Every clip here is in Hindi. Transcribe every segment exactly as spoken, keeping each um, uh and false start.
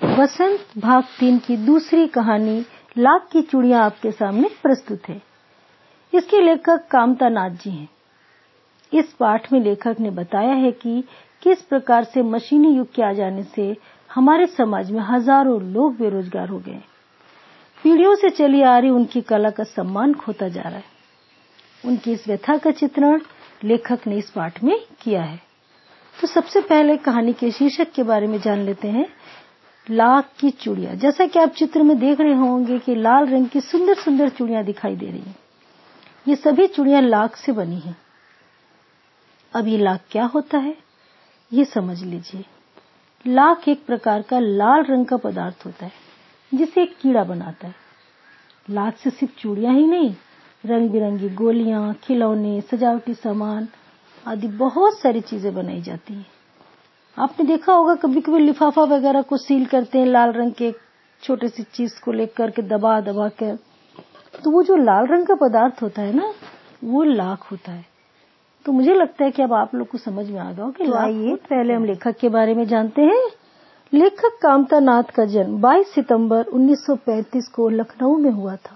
वसंत भाग तीन की दूसरी कहानी लाख की चूड़ियां आपके सामने प्रस्तुत है। इसके लेखक कामता नाथ जी हैं। इस पाठ में लेखक ने बताया है कि किस प्रकार से मशीनी युग के आ जाने से हमारे समाज में हजारों लोग बेरोजगार हो गए। पीढ़ियों से चली आ रही उनकी कला का सम्मान खोता जा रहा है। उनकी इस व्यथा का चित्रण लेखक ने इस पाठ में किया है। तो सबसे पहले कहानी के शीर्षक के बारे में जान लेते हैं। लाख की चूड़ियां। जैसा कि आप चित्र में देख रहे होंगे कि लाल रंग की सुंदर सुंदर चूड़ियां दिखाई दे रही हैं। ये सभी चूड़ियां लाख से बनी हैं। अब ये लाख क्या होता है ये समझ लीजिए। लाख एक प्रकार का लाल रंग का पदार्थ होता है जिसे एक कीड़ा बनाता है। लाख से सिर्फ चूड़ियां ही नहीं, रंग बिरंगी गोलियां, खिलौने, सजावटी सामान आदि बहुत सारी चीजें बनाई जाती हैं। आपने देखा होगा कभी कभी लिफाफा वगैरह को सील करते हैं लाल रंग के छोटे सी चीज को लेकर के दबा दबा कर। तो वो जो लाल रंग का पदार्थ होता है ना, वो लाख होता है। तो मुझे लगता है कि अब आप लोग को समझ में आ गया हो कि तो आइए पहले हम लेखक के बारे में जानते हैं। लेखक कामता नाथ का जन्म बाईस सितंबर उन्नीस सौ पैंतीस को लखनऊ में हुआ था।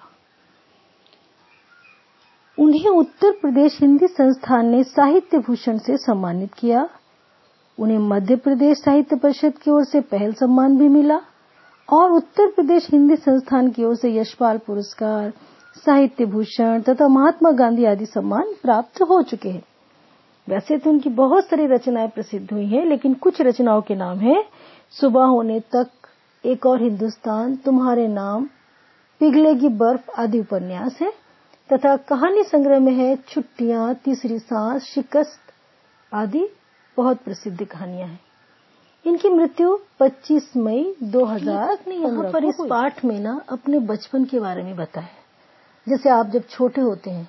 उन्हें उत्तर प्रदेश हिंदी संस्थान ने साहित्य भूषण से सम्मानित किया। उन्हें मध्य प्रदेश साहित्य परिषद की ओर से पहल सम्मान भी मिला और उत्तर प्रदेश हिंदी संस्थान की ओर से यशपाल पुरस्कार, साहित्य भूषण तथा महात्मा गांधी आदि सम्मान प्राप्त हो चुके हैं। वैसे तो उनकी बहुत सारी रचनाएं प्रसिद्ध हुई हैं, लेकिन कुछ रचनाओं के नाम हैं सुबह होने तक, एक और हिंदुस्तान, तुम्हारे नाम, पिघलेगी बर्फ आदि उपन्यास है तथा कहानी संग्रह में है छुट्टियां, तीसरी सांस, शिकस्त आदि बहुत प्रसिद्ध कहानियां हैं। इनकी मृत्यु पच्चीस मई दो हज़ार ने यहाँ पर इस पाठ में ना अपने बचपन के बारे में बताया। जैसे आप जब छोटे होते हैं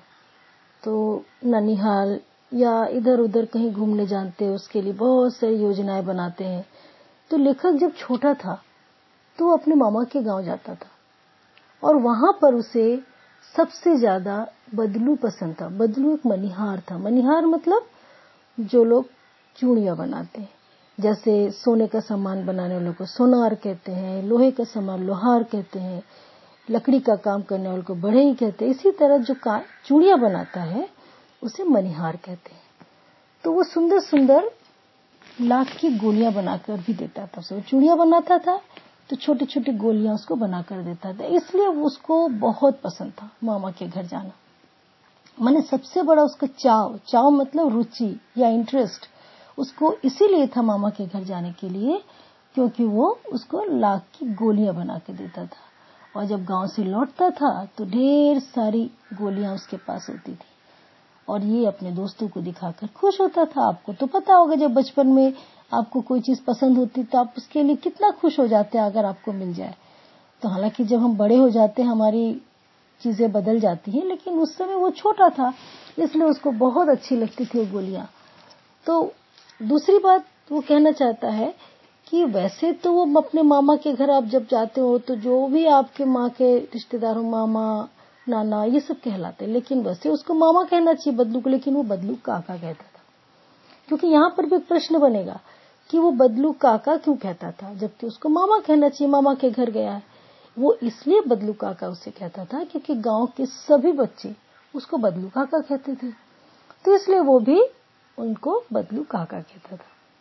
तो ननिहाल या इधर उधर कहीं घूमने जानते हैं, उसके लिए बहुत सारी योजनाएं बनाते हैं। तो लेखक जब छोटा था तो अपने मामा के गांव जाता था और वहां पर उसे सबसे ज्यादा बदलू पसंद था। बदलू एक मनिहार था। मनिहार मतलब जो लोग चूड़ियां बनाते हैं। जैसे सोने का सामान बनाने वालों को सोनार कहते हैं, लोहे का सामान लोहार कहते हैं, लकड़ी का काम करने वालों को बढ़ई कहते हैं। इसी तरह जो चूड़ियां बनाता है उसे मनिहार कहते हैं। तो वो सुंदर सुंदर लाख की गोलियां बनाकर भी देता था। वो चूड़ियां बनाता था तो छोटी छोटी गोलियां उसको बनाकर देता था। इसलिए उसको बहुत पसंद था मामा के घर जाना। माने सबसे बड़ा उसका चाव, चाव मतलब रुचि या इंटरेस्ट, उसको इसीलिए था मामा के घर जाने के लिए क्योंकि वो उसको लाख की गोलियां बना के देता था। और जब गांव से लौटता था तो ढेर सारी गोलियां उसके पास होती थी और ये अपने दोस्तों को दिखाकर खुश होता था। आपको तो पता होगा जब बचपन में आपको कोई चीज पसंद होती तो आप उसके लिए कितना खुश हो जाते हैं अगर आपको मिल जाए। तो हालांकि जब हम बड़े हो जाते हैं हमारी चीजें बदल जाती हैं, लेकिन उस समय वो छोटा था इसलिए उसको बहुत अच्छी लगती थी वो गोलियां। तो दूसरी बात वो कहना चाहता है कि वैसे तो वो अपने मामा के घर आप जब जाते हो तो जो भी आपके माँ के रिश्तेदार हो, मामा, नाना, ये सब कहलाते हैं, लेकिन वैसे उसको मामा कहना चाहिए बदलू को, लेकिन वो बदलू काका कहता था। क्योंकि यहाँ पर भी एक प्रश्न बनेगा कि वो बदलू काका क्यों कहता था जबकि उसको मामा कहना चाहिए, मामा के घर गया है। वो इसलिए बदलू काका उसे कहता था क्योंकि गांव के सभी बच्चे उसको बदलू काका कहते थे, तो इसलिए वो भी उनको बदलू काका कहता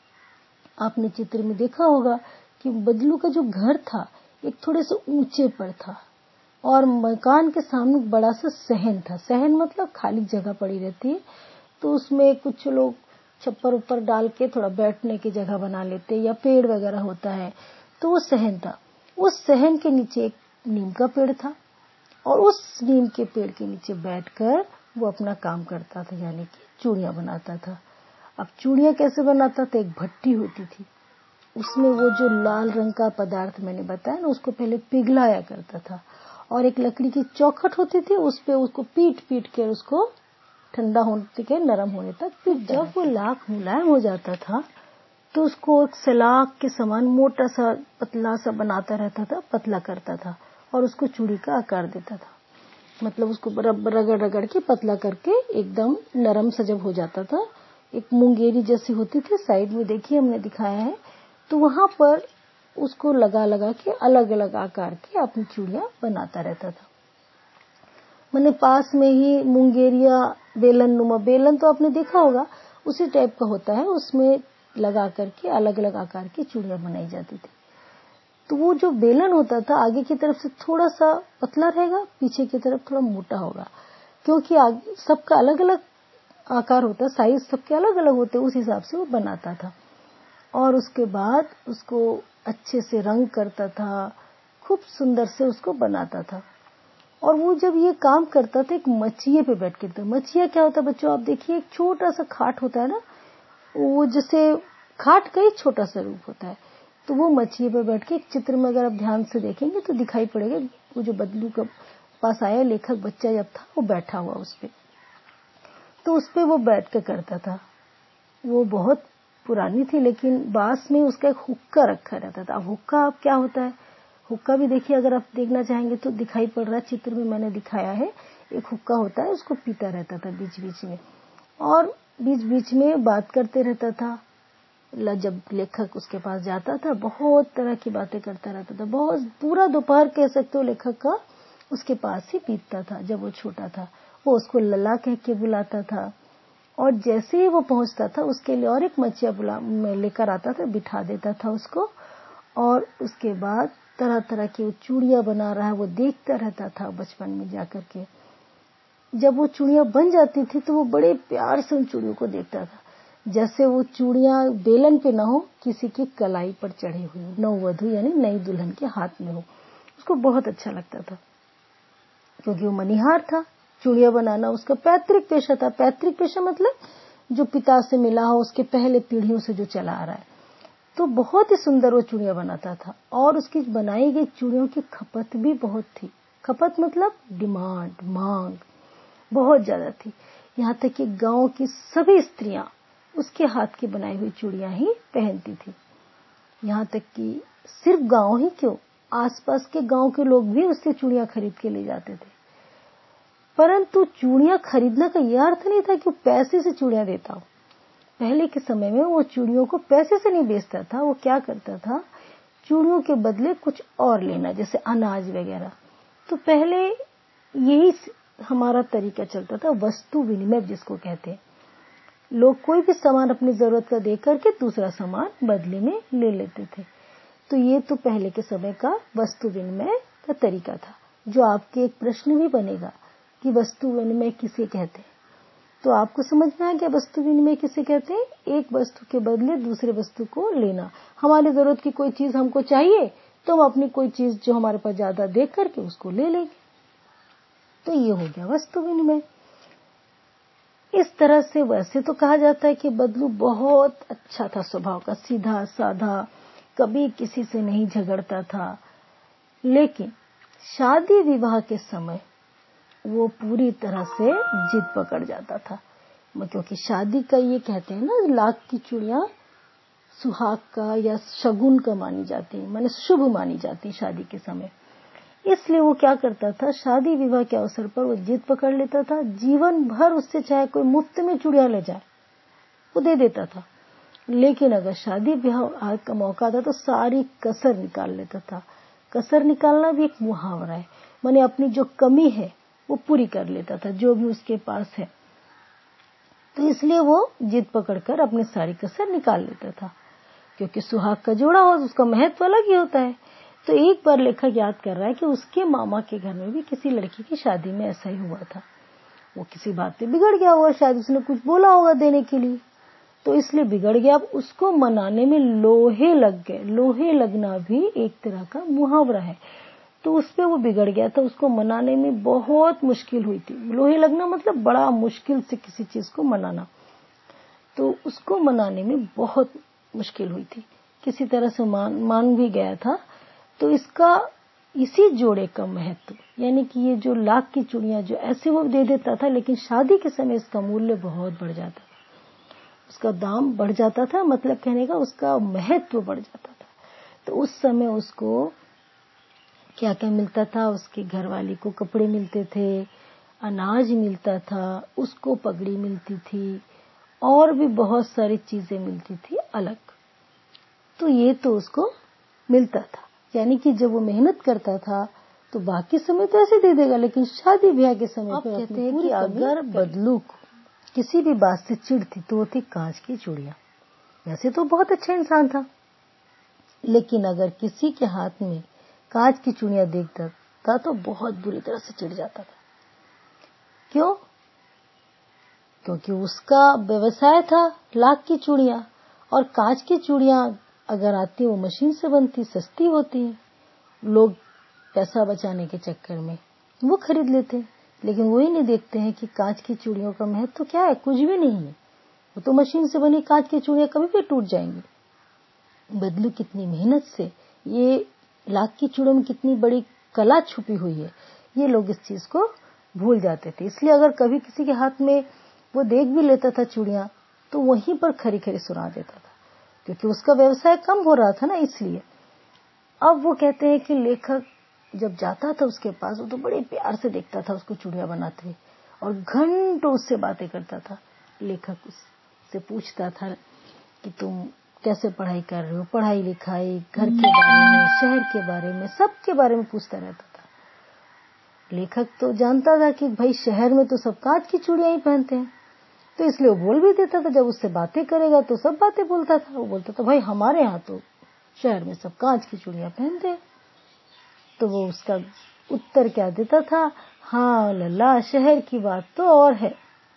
था। आपने चित्र में देखा होगा कि बदलू का जो घर था एक थोड़े से ऊंचे पर था और मकान के सामने बड़ा सा सहन था। सहन मतलब खाली जगह पड़ी रहती है तो उसमें कुछ लोग छप्पर ऊपर डाल के थोड़ा बैठने की जगह बना लेते या पेड़ वगैरह होता है, तो वो सहन था। उस सहन के नीचे एक नीम का पेड़ था और उस नीम के पेड़ के नीचे बैठकर वो अपना काम करता था, यानी कि चूड़ियां बनाता था। अब चूड़ियां कैसे बनाता था? एक भट्टी होती थी, उसमें वो जो लाल रंग का पदार्थ मैंने बताया ना उसको पहले पिघलाया करता था और एक लकड़ी की चौखट होती थी, उस पे उसको पीट पीट कर उसको ठंडा होने के नरम होने तक पीट। जब वो लाख मुलायम हो जाता था तो उसको एक सलाख के समान मोटा सा पतला सा बनाता रहता था, पतला करता था और उसको चूड़ी का आकार देता था। मतलब उसको रगड़ रगड़ के पतला करके एकदम नरम सा जब हो जाता था, एक मुंगेरी जैसी होती थी, साइड में देखिए हमने दिखाया है, तो वहां पर उसको लगा लगा के अलग अलग आकार की अपनी चूड़ियां बनाता रहता था। मैंने पास में ही मुंगेरिया बेलन नुमा, बेलन तो आपने देखा होगा, उसी टाइप का होता है, उसमें लगा करके अलग अलग आकार की चूड़ियां बनाई जाती थी। तो वो जो बेलन होता था आगे की तरफ से थोड़ा सा पतला रहेगा, पीछे की तरफ थोड़ा मोटा होगा, क्योंकि आगे सबका अलग अलग आकार होता है, साइज सबके अलग अलग होते, उस हिसाब से वो बनाता था। और उसके बाद उसको अच्छे से रंग करता था, खूब सुंदर से उसको बनाता था। और वो जब ये काम करता था एक मचिए पे बैठ के, मचिया क्या होता है बच्चों, आप देखिए एक छोटा सा खाट होता है ना, वो जैसे खाट का ही छोटा सा रूप होता है, तो वो मचिए पे बैठ के, एक चित्र में अगर आप ध्यान से देखेंगे तो दिखाई पड़ेगा, वो जो बदलू के पास आया लेखक बच्चा जब था वो बैठा हुआ उस पे, तो उस पे वो बैठ के करता था। वो बहुत पुरानी थी, लेकिन बांस में उसका एक हुक्का रखा रहता था। अब हुक्का क्या होता है, हुक्का भी देखिए अगर आप देखना चाहेंगे तो दिखाई पड़ रहा है, चित्र में मैंने दिखाया है, एक हुक्का होता है, उसको पीता रहता था बीच बीच में, और बीच बीच में बात करते रहता था। जब लेखक उसके पास जाता था बहुत तरह की बातें करता रहता था, बहुत पूरा दोपहर कह सकते हो लेखक का उसके पास ही बीतता था। जब वो छोटा था वो उसको लला कह के बुलाता था, और जैसे ही वो पहुंचता था उसके लिए और एक मचिया बुला लेकर आता था, बिठा देता था उसको, और उसके बाद तरह तरह की वो चूड़ियां बना रहा है वो देखता रहता था। बचपन में जाकर के जब वो चूड़ियां बन जाती थी तो वो बड़े प्यार से उन चूड़ियों को देखता था, जैसे वो चूड़ियां बेलन पे ना हो, किसी की कलाई पर चढ़ी हुई, नववधू यानी नई दुल्हन के हाथ में हो। उसको बहुत अच्छा लगता था, क्योंकि वो मनिहार था, चूड़ियां बनाना उसका पैतृक पेशा था। पैतृक पेशा मतलब जो पिता से मिला हो, उसके पहले पीढ़ियों से जो चला आ रहा है। तो बहुत ही सुंदर वो चूड़ियां बनाता था, और उसकी बनाई गई चूड़ियों की खपत भी बहुत थी। खपत मतलब डिमांड, मांग बहुत ज्यादा थी। यहाँ तक कि गांव की सभी स्त्रियां उसके हाथ की बनाई हुई चूड़ियां ही पहनती थी। यहाँ तक कि सिर्फ गांव ही क्यों, आसपास के गांव के लोग भी उससे चूड़ियां खरीद के ले जाते थे। परंतु चूड़ियां खरीदने का यह अर्थ नहीं था कि वो पैसे से चूड़ियां देता हो। पहले के समय में वो चूड़ियों को पैसे से नहीं बेचता था। वो क्या करता था, चूड़ियों के बदले कुछ और लेना, जैसे अनाज वगैरह। तो पहले यही हमारा तरीका चलता था, वस्तु विनिमय जिसको कहते हैं। लोग कोई भी सामान अपनी जरूरत का दे करके दूसरा सामान बदले में ले लेते थे। तो ये तो पहले के समय का वस्तु विनिमय का तरीका था। जो आपके एक प्रश्न भी बनेगा कि वस्तु विनिमय किसे कहते हैं, तो आपको समझ में आ गया वस्तु विनिमय किसे कहते हैं। एक वस्तु के बदले दूसरे वस्तु को लेना। हमारी जरूरत की कोई चीज हमको चाहिए तो हम अपनी कोई चीज जो हमारे पास ज्यादा दे करके उसको ले लेंगे, तो ये हो गया वस्तु विनिमय। इस तरह से वैसे तो कहा जाता है कि बदलू बहुत अच्छा था स्वभाव का, सीधा साधा, कभी किसी से नहीं झगड़ता था। लेकिन शादी विवाह के समय वो पूरी तरह से जिद पकड़ जाता था, क्योंकि शादी का ये कहते हैं ना, लाख की चूड़ियां सुहाग का या शगुन का मानी जाती है, माने शुभ मानी जाती शादी के समय। इसलिए वो क्या करता था, शादी विवाह के अवसर पर वो जिद पकड़ लेता था। जीवन भर उससे चाहे कोई मुफ्त में चूड़ियां ले जाए वो दे देता था, लेकिन अगर शादी विवाह का मौका था तो सारी कसर निकाल लेता था। कसर निकालना भी एक मुहावरा है, माने अपनी जो कमी है वो पूरी कर लेता था जो भी उसके पास है। तो इसलिए वो जिद पकड़कर अपनी सारी कसर निकाल लेता था, क्योंकि सुहाग का जोड़ा हो उसका महत्व अलग ही होता है। तो एक बार लेखक याद कर रहा है कि उसके मामा के घर में भी किसी लड़की की शादी में ऐसा ही हुआ था। वो किसी बात पे बिगड़ गया हुआ, शायद उसने कुछ बोला होगा देने के लिए, तो इसलिए बिगड़ गया। अब उसको मनाने में लोहे लग गए। लोहे लगना भी एक तरह का मुहावरा है, तो उस पे वो बिगड़ गया था। उसको मनाने में बहुत मुश्किल हुई थी। लोहे लगना मतलब बड़ा मुश्किल से किसी चीज को मनाना, तो उसको मनाने में बहुत मुश्किल हुई थी। किसी तरह से मान मान भी गया था। तो इसका इसी जोड़े का महत्व, यानी कि ये जो लाख की चूड़ियां जो ऐसे वो दे देता था, लेकिन शादी के समय इसका मूल्य बहुत बढ़ जाता था, उसका दाम बढ़ जाता था, मतलब कहने का उसका महत्व बढ़ जाता था। तो उस समय उसको क्या क्या मिलता था, उसकी घरवाली को कपड़े मिलते थे, अनाज मिलता था, उसको पगड़ी मिलती थी, और भी बहुत सारी चीजें मिलती थी अलग। तो ये तो उसको मिलता था, यानी कि जब वो मेहनत करता था तो बाकी समय तो ऐसे दे देगा, लेकिन शादी ब्याह के समय पर कहते हैं कि अगर बदलू किसी भी बात से चिढ़ती तो वो थी कांच की चूड़ियां। वैसे तो बहुत अच्छा इंसान था, लेकिन अगर किसी के हाथ में कांच की चूड़ियां देखता था तो बहुत बुरी तरह से चिढ़ जाता था। क्यों? क्योंकि उसका व्यवसाय था लाख की चूड़ियां, और कांच की चूड़ियां अगर आती वो मशीन से बनती, सस्ती होती है, लोग पैसा बचाने के चक्कर में वो खरीद लेते हैं। लेकिन वो ही नहीं देखते हैं कि कांच की चूड़ियों का महत्व तो क्या है, कुछ भी नहीं है। वो तो मशीन से बनी कांच की चूड़ियां कभी भी टूट जाएंगी। बदलू कितनी मेहनत से, ये लाख की चूड़ियों में कितनी बड़ी कला छुपी हुई है, ये लोग इस चीज को भूल जाते थे। इसलिए अगर कभी किसी के हाथ में वो देख भी लेता था चूड़ियां तो वहीं पर खरी खरी सुना देता था, क्योंकि उसका व्यवसाय कम हो रहा था ना, इसलिए। अब वो कहते हैं कि लेखक जब जाता था उसके पास, वो तो बड़े प्यार से देखता था उसको चूड़ियां बनाते हुए और घंटों उससे बातें करता था। लेखक उससे पूछता था कि तुम कैसे पढ़ाई कर रहे हो, पढ़ाई लिखाई, घर के बारे में, शहर के बारे में, सबके बारे में पूछता रहता था। लेखक तो जानता था कि भाई शहर में तो सब कांच की चूड़ियां ही पहनते हैं, तो इसलिए वो बोल भी देता था। जब उससे बातें करेगा तो सब बातें बोलता था। वो बोलता था भाई हमारे यहाँ तो शहर में सब कांच की चूड़ियां पहनते हैं। तो वो उसका उत्तर क्या देता था, हाँ लल्ला, शहर की बात तो और है,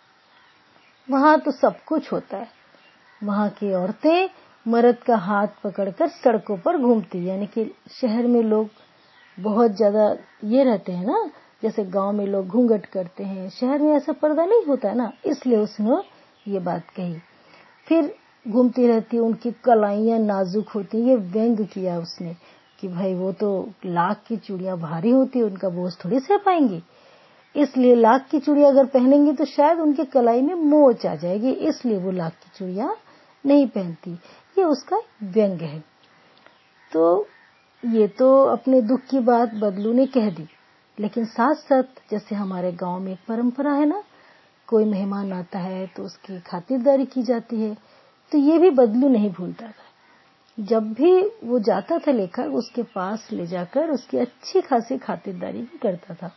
वहां तो सब कुछ होता है। वहां की औरतें मर्द का हाथ पकड़कर सड़कों पर घूमती, यानी कि शहर में लोग बहुत ज्यादा ये रहते हैं ना, जैसे गांव में लोग घूंघट करते हैं, शहर में ऐसा पर्दा नहीं होता है ना, इसलिए उसने ये बात कही। फिर घूमती रहती, उनकी कलाइयां नाजुक होती, ये व्यंग किया उसने कि भाई वो तो लाख की चूड़ियां भारी होती, उनका बोझ थोड़ी सह पाएंगी, इसलिए लाख की चूड़ियां अगर पहनेंगी तो शायद उनकी कलाई में मोच आ जाएगी, इसलिए वो लाख की चूड़ियां नहीं पहनती। ये उसका व्यंग है। तो ये तो अपने दुख की बात बदलू ने कह दी, लेकिन साथ साथ जैसे हमारे गांव में एक परंपरा है ना, कोई मेहमान आता है तो उसकी खातिरदारी की जाती है, तो ये भी बदलू नहीं भूलता था। जब भी वो जाता था लेखक उसके पास ले जाकर उसकी अच्छी खासी खातिरदारी भी करता था।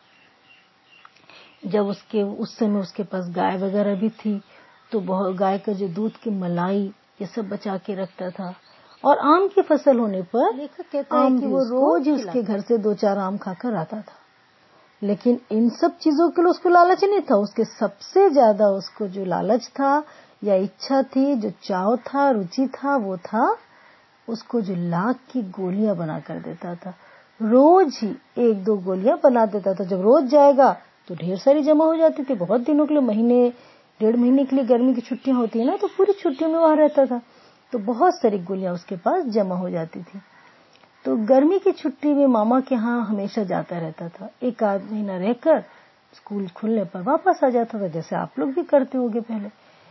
जब उसके उस समय उसके पास गाय वगैरह भी थी तो बहुत गाय का जो दूध की मलाई ये सब बचा के रखता था। और आम की फसल होने पर लेखक कहता है कि वो रोज उसके घर से दो चार आम खाकर आता था। लेकिन इन सब चीजों के लिए उसको लालच नहीं था, उसके सबसे ज्यादा उसको जो लालच था या इच्छा थी, जो चाव था, रुचि था, वो था उसको जो लाख की गोलियां बना कर देता था। रोज ही एक दो गोलियां बना देता था। जब रोज जाएगा तो ढेर सारी जमा हो जाती थी, बहुत दिनों के लिए, महीने डेढ़ महीने के लिए गर्मी की छुट्टियां होती है ना, तो पूरी छुट्टियों में वहां रहता था, तो बहुत सारी गोलियां उसके पास जमा हो जाती थी। तो गर्मी की छुट्टी में मामा के यहाँ हमेशा जाता रहता था। एक आध महीना रहकर स्कूल खुलने पर वापस आ जाता था, जैसे आप लोग भी करते होंगे पहले।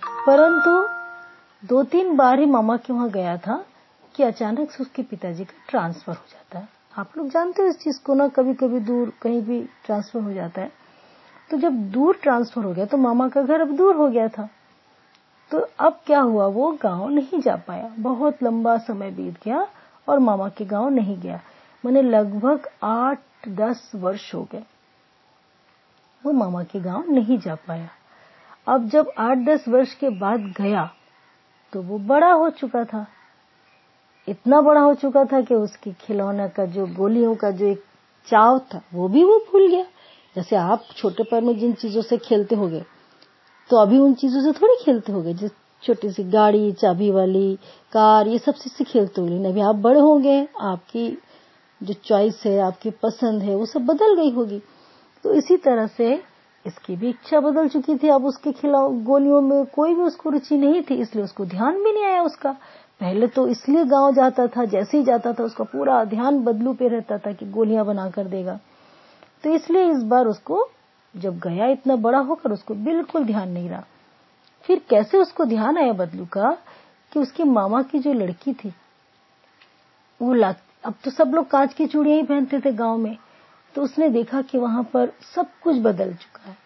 परंतु दो तीन बार ही मामा के वहां गया था कि अचानक से उसके पिताजी का ट्रांसफर हो जाता है। आप लोग जानते हो इस चीज को ना, कभी कभी दूर कहीं भी ट्रांसफर हो जाता है। तो जब दूर ट्रांसफर हो गया तो मामा का घर अब दूर हो गया था, तो अब क्या हुआ, वो गांव नहीं जा पाया। बहुत लंबा समय बीत गया और मामा के गांव नहीं गया। मैंने लगभग आठ दस वर्ष हो गए वो मामा के गांव नहीं जा पाया। अब जब आठ दस वर्ष के बाद गया तो वो बड़ा हो चुका था, इतना बड़ा हो चुका था कि उसकी खिलौना का जो गोलियों का जो एक चाव था वो भी वो भूल गया। जैसे आप छोटे पर में जिन चीजों से खेलते होगे तो अभी उन चीजों से थोड़ी खेलते होगे, जिस छोटी सी गाड़ी, चाबी वाली कार, ये सब चीज से खेलते होंगे। अभी आप बड़े होंगे, आपकी जो चॉइस है, आपकी पसंद है, वो सब बदल गई होगी। तो इसी तरह से इसकी भी इच्छा बदल चुकी थी। अब उसके खिलाफ गोलियों में कोई भी उसको रुचि नहीं थी, इसलिए उसको ध्यान भी नहीं आया उसका। पहले तो इसलिए गांव जाता था, जैसे ही जाता था उसका पूरा ध्यान बदलू पे रहता था कि गोलियां बना कर देगा। तो इसलिए इस बार उसको जब गया इतना बड़ा होकर उसको बिल्कुल ध्यान नहीं रहा। फिर कैसे उसको ध्यान आया बदलू का कि उसके मामा की जो लड़की थी वो लाख, अब तो सब लोग कांच की चूड़ियां ही पहनते थे गांव में, तो उसने देखा कि वहां पर सब कुछ बदल चुका है,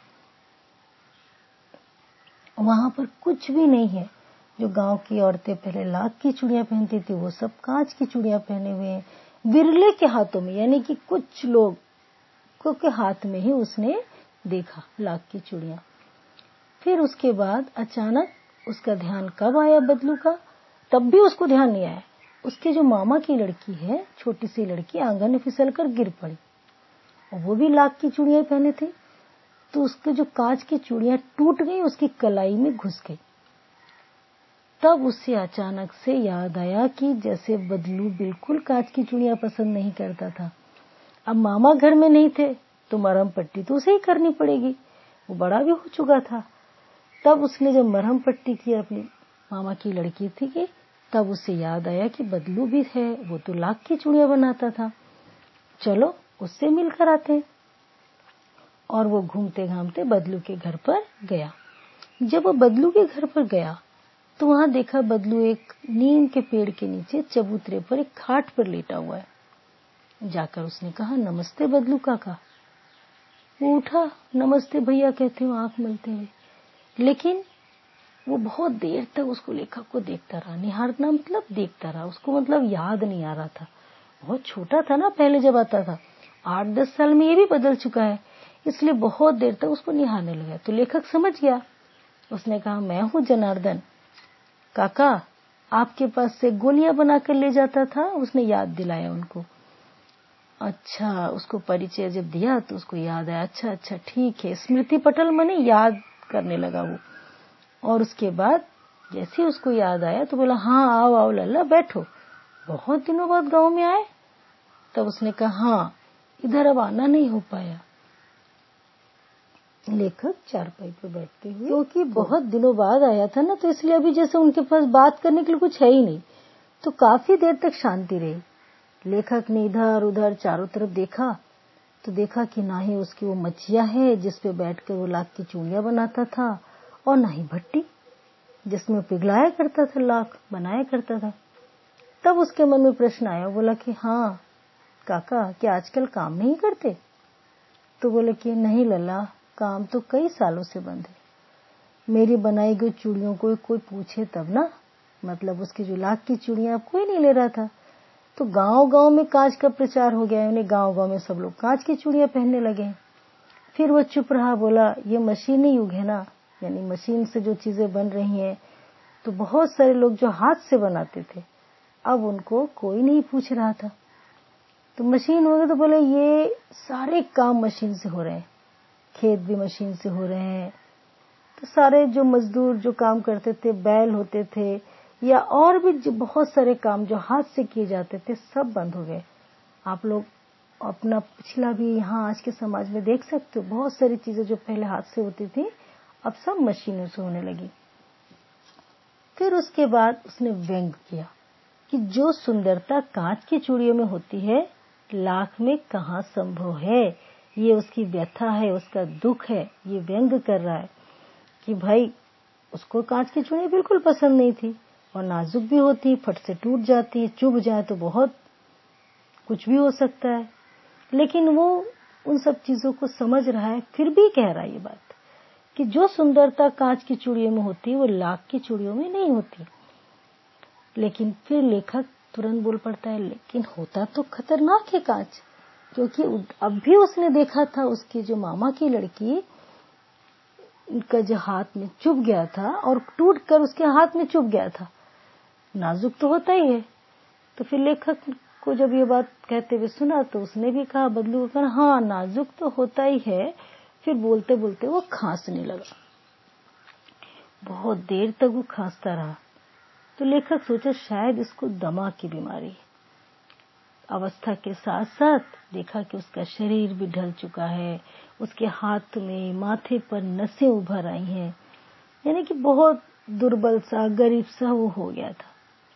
वहां पर कुछ भी नहीं है। जो गांव की औरतें पहले लाख की चूड़ियां पहनती थी वो सब कांच की चूड़ियां पहने हुए हैं। विरले के हाथों में, यानी कि कुछ लोगों के हाथ में ही उसने देखा लाख की चूड़ियां। फिर उसके बाद अचानक उसका ध्यान कब आया बदलू का, तब भी उसको ध्यान नहीं आया। उसके जो मामा की लड़की है, छोटी सी लड़की, आंगन में फिसलकर गिर पड़ी और वो भी लाख की चूड़ियां पहने थे, तो उसके जो कांच की चूड़ियां टूट गई, उसकी कलाई में घुस गई। तब उसे अचानक से याद आया कि जैसे बदलू बिल्कुल कांच की चूड़ियां पसंद नहीं करता था, अब मामा घर में नहीं थे तो मरहम पट्टी तो उसे ही करनी पड़ेगी, वो बड़ा भी हो चुका था। तब उसने जब मरहम पट्टी की अपनी मामा की लड़की थी कि तब उसे याद आया कि बदलू भी है, वो तो लाख की चूड़ियां बनाता था, चलो उससे मिलकर आते हैं। और वो घूमते घामते बदलू के घर पर गया। जब वो बदलू के घर पर गया तो वहां देखा बदलू एक नीम के पेड़ के नीचे चबूतरे पर एक खाट पर लेटा हुआ है। जाकर उसने कहा, नमस्ते बदलू काका। वो उठा, नमस्ते भैया कहते हुए आंख मलते हुए, लेकिन वो बहुत देर तक उसको लेखक को देखता रहा। निहारना मतलब देखता रहा, उसको मतलब याद नहीं आ रहा था। बहुत छोटा था ना पहले जब आता था, आठ दस साल में ये भी बदल चुका है, इसलिए बहुत देर तक उसको निहारने लगा। तो लेखक समझ गया, उसने कहा, मैं हूं जनार्दन काका, आपके पास से गोलियां बनाकर ले जाता था। उसने याद दिलाया उनको। अच्छा, उसको परिचय जब दिया तो उसको याद आया, अच्छा अच्छा ठीक है, स्मृति पटल मने याद करने लगा वो। और उसके बाद जैसे उसको याद आया तो बोला, हाँ आओ आओ लल्ला बैठो, बहुत दिनों बाद गांव में आए। तब उसने कहा, हाँ इधर अब आना नहीं हो पाया। लेखक चारपाई पर बैठते हुए, क्योंकि बहुत दिनों बाद आया था ना, तो इसलिए अभी जैसे उनके पास बात करने के लिए कुछ है ही नहीं, तो काफी देर तक शांति रही। लेखक ने इधर उधर चारों तरफ देखा तो देखा कि ना ही उसकी वो मचिया है जिसपे बैठकर वो लाख की चूड़ियां बनाता था, और ना ही भट्टी जिसमें पिघलाया करता था, लाख बनाया करता था। तब उसके मन में प्रश्न आया, बोला कि हाँ काका, क्या आजकल काम नहीं करते? तो बोले कि नहीं लल्ला, काम तो कई सालों से बंद है। मेरी बनाई गई चूड़ियों को कोई पूछे तब ना, मतलब उसकी जो लाख की चूड़ियां अब कोई नहीं ले रहा था। तो गांव गांव में कांच का प्रचार हो गया, यानी गांव गांव में सब लोग कांच की चूड़ियां पहनने लगे। फिर वो चुप रहा, बोला ये मशीनी युग है ना, यानी मशीन से जो चीजें बन रही हैं, तो बहुत सारे लोग जो हाथ से बनाते थे अब उनको कोई नहीं पूछ रहा था। तो मशीन हो गई, तो बोले ये सारे काम मशीन से हो रहे हैं, खेत भी मशीन से हो रहे हैं, तो सारे जो मजदूर जो काम करते थे, बैल होते थे या और भी जो बहुत सारे काम जो हाथ से किए जाते थे, सब बंद हो गए। आप लोग अपना पिछला भी यहाँ आज के समाज में देख सकते हो, बहुत सारी चीजें जो पहले हाथ से होती थी अब सब मशीनों से होने लगी। फिर उसके बाद उसने व्यंग किया कि जो सुंदरता कांच की चूड़ियों में होती है, लाख में कहाँ संभव है। ये उसकी व्यथा है, उसका दुख है, ये व्यंग कर रहा है कि भाई उसको कांच की चूड़ियां बिल्कुल पसंद नहीं थी, और नाजुक भी होती, फट से टूट जाती, चुभ जाए तो बहुत कुछ भी हो सकता है। लेकिन वो उन सब चीजों को समझ रहा है, फिर भी कह रहा है ये बात कि जो सुंदरता कांच की चूड़ियों में होती है वो लाख की चूड़ियों में नहीं होती। लेकिन फिर लेखक तुरंत बोल पड़ता है, लेकिन होता तो खतरनाक है कांच, क्योंकि अब भी उसने देखा था उसकी जो मामा की लड़की का जो हाथ में चुभ गया था और टूट कर उसके हाथ में चुभ गया था, नाजुक तो होता ही है। तो फिर लेखक को जब ये बात कहते हुए सुना तो उसने भी कहा, बदलू को कहा, हाँ नाजुक तो होता ही है। फिर बोलते बोलते वो खांसने लगा, बहुत देर तक वो खांसता रहा। तो लेखक सोचा शायद इसको दमा की बीमारी है। अवस्था के साथ साथ देखा कि उसका शरीर भी ढल चुका है, उसके हाथ में माथे पर नसें उभर आई हैं, यानी कि बहुत दुर्बल सा गरीब सा वो हो गया था।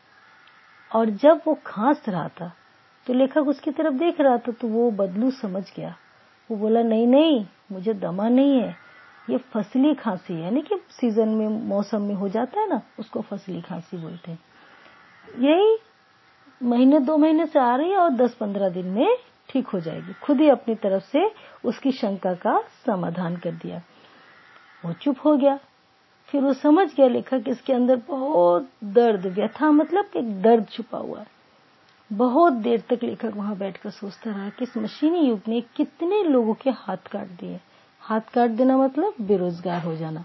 और जब वो खांस रहा था तो लेखक उसकी तरफ देख रहा था, तो वो बदलू समझ गया। वो बोला, नहीं नहीं मुझे दमा नहीं है, ये फसली खांसी है, यानी कि सीजन में मौसम में हो जाता है ना, उसको फसली खांसी बोलते हैं। यही महीने दो महीने से आ रही है और दस पंद्रह दिन में ठीक हो जाएगी। खुद ही अपनी तरफ से उसकी शंका का समाधान कर दिया। वो चुप हो गया। फिर वो समझ गया लेखक इसके अंदर बहुत दर्द, व्यथा मतलब एक दर्द छुपा हुआ है। बहुत देर तक लेखक वहां बैठकर सोचता रहा कि इस मशीनी युग ने कितने लोगों के हाथ काट दिए। हाथ काट देना मतलब बेरोजगार हो जाना।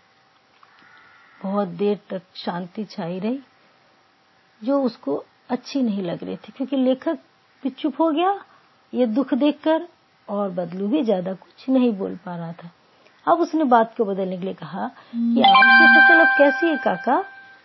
बहुत देर तक शांति छाई रही, जो उसको अच्छी नहीं लग रही थी, क्योंकि लेखक भी चुप हो गया ये दुख देखकर, और बदलू भी ज्यादा कुछ नहीं बोल पा रहा था। अब उसने बात को बदलने के लिए कहा कि आम की फसल अब कैसी है काका?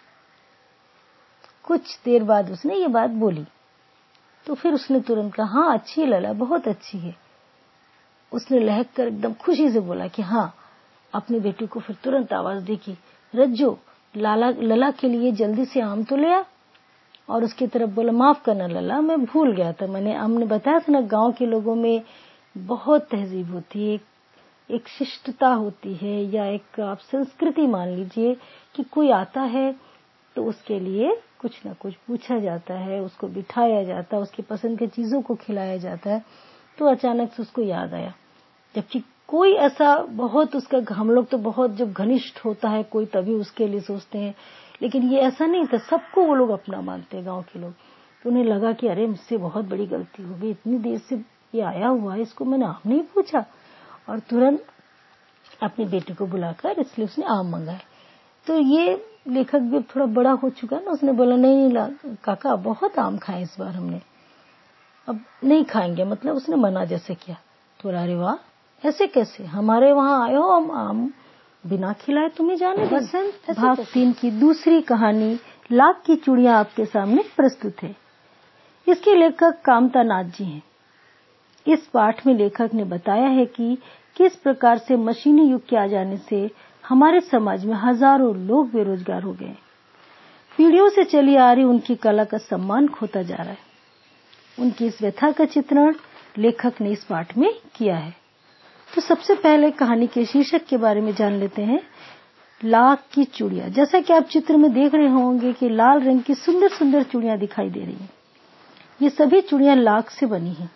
कुछ देर बाद उसने ये बात बोली, तो फिर उसने तुरंत कहा, हाँ अच्छी है लला, बहुत अच्छी है। उसने लहक कर एकदम खुशी से बोला कि हाँ। अपनी बेटी को फिर तुरंत आवाज दी कि रज्जो, लाला लला के लिए जल्दी से आम तो ले आ। और उसकी तरफ बोला, माफ करना लला, मैं भूल गया था। मैंने हमने बताया था ना, गांव के लोगों में बहुत तहजीब होती है, एक शिष्टता होती है, या एक आप संस्कृति मान लीजिए कि कोई आता है तो उसके लिए कुछ ना कुछ पूछा जाता है, उसको बिठाया जाता है, उसकी पसंद की चीजों को खिलाया जाता है। तो अचानक से उसको याद आया, जबकि कोई ऐसा बहुत उसका, हम लोग तो बहुत जब घनिष्ठ होता है कोई तभी उसके लिए सोचते हैं, लेकिन ये ऐसा नहीं था, सबको वो लोग अपना मानते हैं गांव के लोग। तो उन्हें लगा कि अरे मुझसे बहुत बड़ी गलती हो गई, इतनी देर से ये आया हुआ है, इसको मैंने आम नहीं पूछा। और तुरंत अपनी बेटी को बुलाकर इसलिए उसने आम मंगाए। तो ये लेखक भी थोड़ा बड़ा हो चुका ना, उसने बोला, नहीं नहीं काका, बहुत आम खाए इस बार हमने, अब नहीं खाएंगे, मतलब उसने मना जैसे किया। तो अरे वाह, ऐसे कैसे, हमारे वहां आए हो, हम आम बिना खिलाए तुम्हें जाने दें? भाग तीन की दूसरी कहानी लाख की चूड़ियां आपके सामने प्रस्तुत है। इसके लेखक कामता नाथ जी हैं। इस पाठ में लेखक ने बताया है कि किस प्रकार से मशीनी युग के आ जाने से हमारे समाज में हजारों लोग बेरोजगार हो गए। पीढ़ियों से चली आ रही उनकी कला का सम्मान खोता जा रहा है। उनकी इस व्यथा का चित्रण लेखक ने इस पाठ में किया है। तो सबसे पहले कहानी के शीर्षक के बारे में जान लेते हैं, लाख की चूड़ियां। जैसा कि आप चित्र में देख रहे होंगे कि लाल रंग की सुंदर सुंदर चूड़ियां दिखाई दे रही हैं। ये सभी चूड़ियां लाख से बनी हैं।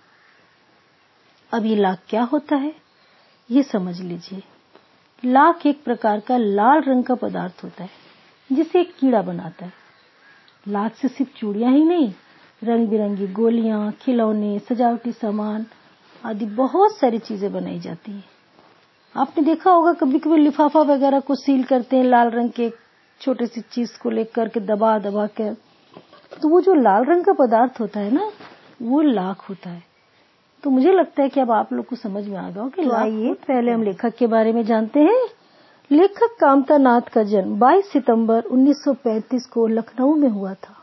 अब ये लाख क्या होता है ये समझ लीजिए। लाख एक प्रकार का लाल रंग का पदार्थ होता है जिसे एक कीड़ा बनाता है। लाख से सिर्फ चूड़ियां ही नहीं, रंग बिरंगी गोलियां, खिलौने, सजावटी सामान आदि बहुत सारी चीजें बनाई जाती हैं। आपने देखा होगा कभी कभी लिफाफा वगैरह को सील करते हैं लाल रंग के छोटे सी चीज को लेकर के दबा दबा कर, तो वो जो लाल रंग का पदार्थ होता है ना, वो लाख होता है। तो मुझे लगता है कि अब आप लोग को समझ में आ गया कि तो आइए पहले हम लेखक के बारे में जानते हैं। लेखक कामता नाथ का जन्म बाईस सितंबर उन्नीस सौ पैंतीस को लखनऊ में हुआ था।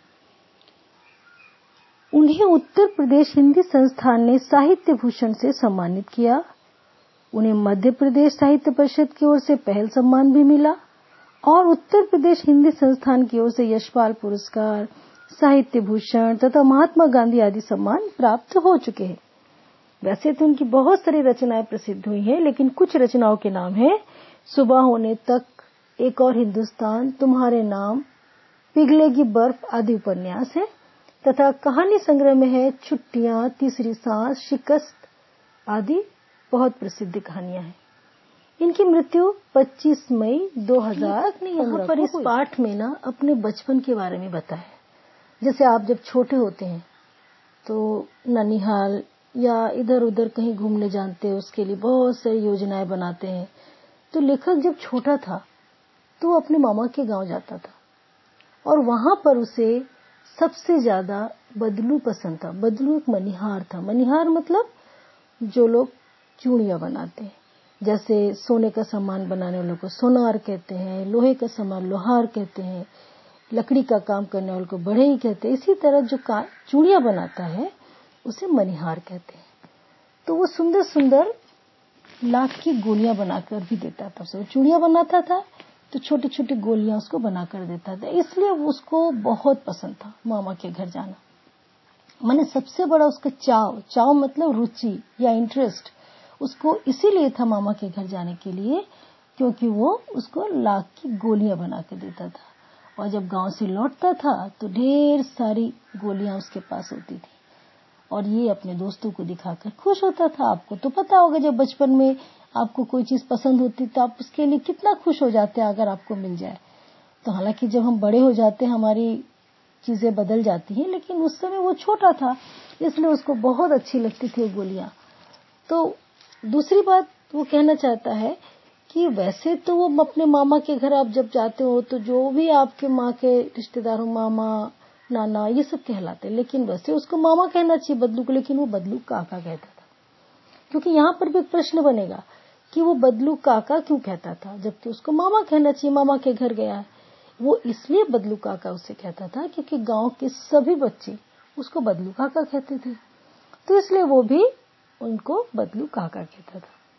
उन्हें उत्तर प्रदेश हिंदी संस्थान ने साहित्य भूषण से सम्मानित किया। उन्हें मध्य प्रदेश साहित्य परिषद की ओर से पहल सम्मान भी मिला और उत्तर प्रदेश हिंदी संस्थान की ओर से यशपाल पुरस्कार, साहित्य भूषण तथा महात्मा गांधी आदि सम्मान प्राप्त हो चुके हैं। वैसे तो उनकी बहुत सारी रचनाएं प्रसिद्ध हुई हैं, लेकिन कुछ रचनाओं के नाम हैं सुबह होने तक, एक और हिंदुस्तान, तुम्हारे नाम, पिघलेगी बर्फ आदि उपन्यास है तथा कहानी संग्रह में है छुट्टियां, तीसरी सांस, शिकस्त आदि बहुत प्रसिद्ध कहानियां हैं। इनकी मृत्यु पच्चीस मई दो हज़ार ने यहाँ पर इस पाठ में ना अपने बचपन के बारे में बताया। जैसे आप जब छोटे होते हैं तो ननिहाल या इधर उधर कहीं घूमने जानते हैं, उसके लिए बहुत सारी योजनाएं बनाते हैं। तो लेखक जब छोटा था तो वो अपने मामा के गांव जाता था और वहां पर उसे सबसे ज्यादा बदलू पसंद था। बदलू एक मनिहार था। मनिहार मतलब जो लोग चूड़ियां बनाते हैं, जैसे सोने का सामान बनाने वालों को सोनार कहते हैं, लोहे का सामान लोहार कहते हैं, लकड़ी का काम करने वालों को बढ़ई कहते हैं। इसी तरह जो चूड़ियां बनाता है उसे मनिहार कहते हैं। तो वो सुंदर सुंदर लाख की गोलियां बनाकर भी देता था। उसे चूड़ियां बनाता था तो छोटी छोटी गोलियां उसको बनाकर देता था, इसलिए उसको बहुत पसंद था मामा के घर जाना। माने सबसे बड़ा उसका चाव, चाव मतलब रुचि या इंटरेस्ट, उसको इसीलिए था मामा के घर जाने के लिए क्योंकि वो उसको लाख की गोलियां बना के देता था। और जब गांव से लौटता था तो ढेर सारी गोलियां उसके पास होती थी और ये अपने दोस्तों को दिखाकर खुश होता था। आपको तो पता होगा जब बचपन में आपको कोई चीज पसंद होती तो आप उसके लिए कितना खुश हो जाते हैं अगर आपको मिल जाए। तो हालांकि जब हम बड़े हो जाते हैं, हमारी चीजें बदल जाती हैं, लेकिन उस समय वो छोटा था इसलिए उसको बहुत अच्छी लगती थी वो गोलियां। तो दूसरी बात वो कहना चाहता है कि वैसे तो वो अपने मामा के घर आप जब जाते हो तो जो भी आपके माँ के रिश्तेदार हो, मामा नाना ये सब कहलाते, लेकिन वैसे उसको मामा कहना चाहिए बदलू को, लेकिन वो बदलू काका कहता था। क्योंकि यहाँ पर भी एक प्रश्न बनेगा कि वो बदलू काका क्यों कहता था जबकि उसको मामा कहना चाहिए, मामा के घर गया है। वो इसलिए बदलू काका उसे कहता था क्योंकि गांव के सभी बच्चे उसको बदलू काका कहते थे, तो इसलिए वो भी उनको बदलू काका कहता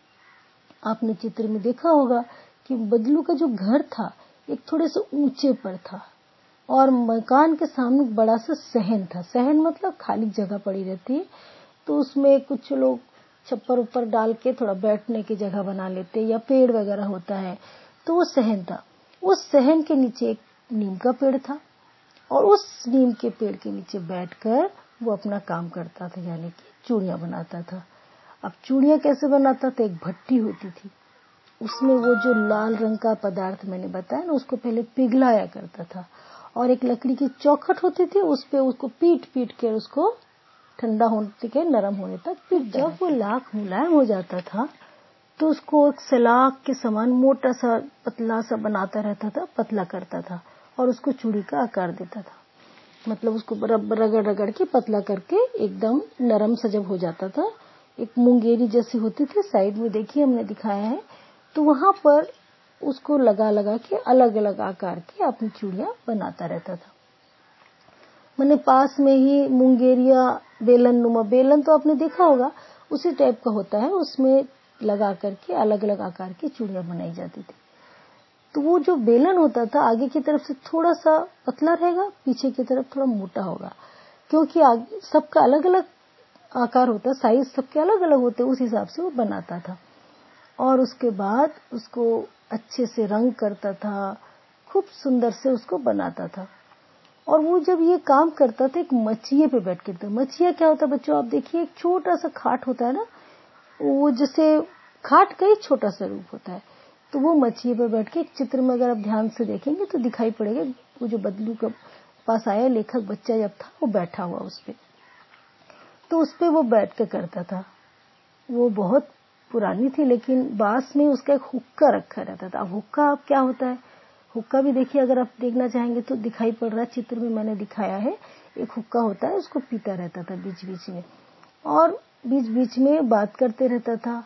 था। आपने चित्र में देखा होगा कि बदलू का जो घर था एक थोड़े से ऊंचे पर था और मकान के सामने बड़ा सा सहन था। सहन मतलब खाली जगह पड़ी रहती है, तो उसमें कुछ लोग छप्पर ऊपर डाल के थोड़ा बैठने की जगह बना लेते या पेड़ वगैरह होता है, तो वो सहन था। उस सहन के नीचे एक नीम का पेड़ था और उस नीम के पेड़ के नीचे बैठकर वो अपना काम करता था, यानी कि चूड़ियां बनाता था। अब चूड़ियां कैसे बनाता था, एक भट्टी होती थी, उसमें वो जो लाल रंग का पदार्थ मैंने बताया ना उसको पहले पिघलाया करता था और एक लकड़ी की चौखट होती थी, उस पे उसको पीट पीट कर उसको ठंडा होने के नरम होने तक पीट। जब वो लाख मुलायम हो जाता था तो उसको एक सलाख के समान मोटा सा पतला सा बनाता रहता था, पतला करता था और उसको चूड़ी का आकार देता था। मतलब उसको रगड़ रगड़ के पतला करके एकदम नरम सा जब हो जाता था, एक मुंगेरी जैसी होती थी, साइड में देखिए हमने दिखाया है, तो वहां पर उसको लगा लगा के अलग अलग आकार की अपनी चूड़ियां बनाता रहता था। मैंने पास में ही मुंगेरिया बेलन नुमा, बेलन तो आपने देखा होगा उसी टाइप का होता है, उसमें लगा करके अलग अलग आकार की चूड़ियां बनाई जाती थी। तो वो जो बेलन होता था आगे की तरफ से थोड़ा सा पतला रहेगा, पीछे की तरफ थोड़ा मोटा होगा, क्योंकि आगे सबका अलग अलग आकार होता है, साइज सबके अलग अलग होते, उस हिसाब से वो बनाता था। और उसके बाद उसको अच्छे से रंग करता था, खूब सुंदर से उसको बनाता था। और वो जब ये काम करता था एक मचिए पे बैठ के, मचिया क्या होता है बच्चों, आप देखिए एक छोटा सा खाट होता है ना, वो जैसे खाट का ही छोटा सा रूप होता है, तो वो मचिए पे बैठ के, एक चित्र में अगर आप ध्यान से देखेंगे तो दिखाई पड़ेगा वो जो बदलू के पास आया लेखक बच्चा जब था वो बैठा हुआ उस पे, तो उस पे वो बैठ के करता था। वो बहुत पुरानी थी लेकिन बांस में उसका एक हुक्का रखा रहता था। अब हुक्का क्या होता है, हुक्का भी देखिए अगर आप देखना चाहेंगे तो दिखाई पड़ रहा है, चित्र में मैंने दिखाया है, एक हुक्का होता है, उसको पीता रहता था बीच बीच में और बीच बीच में बात करते रहता था।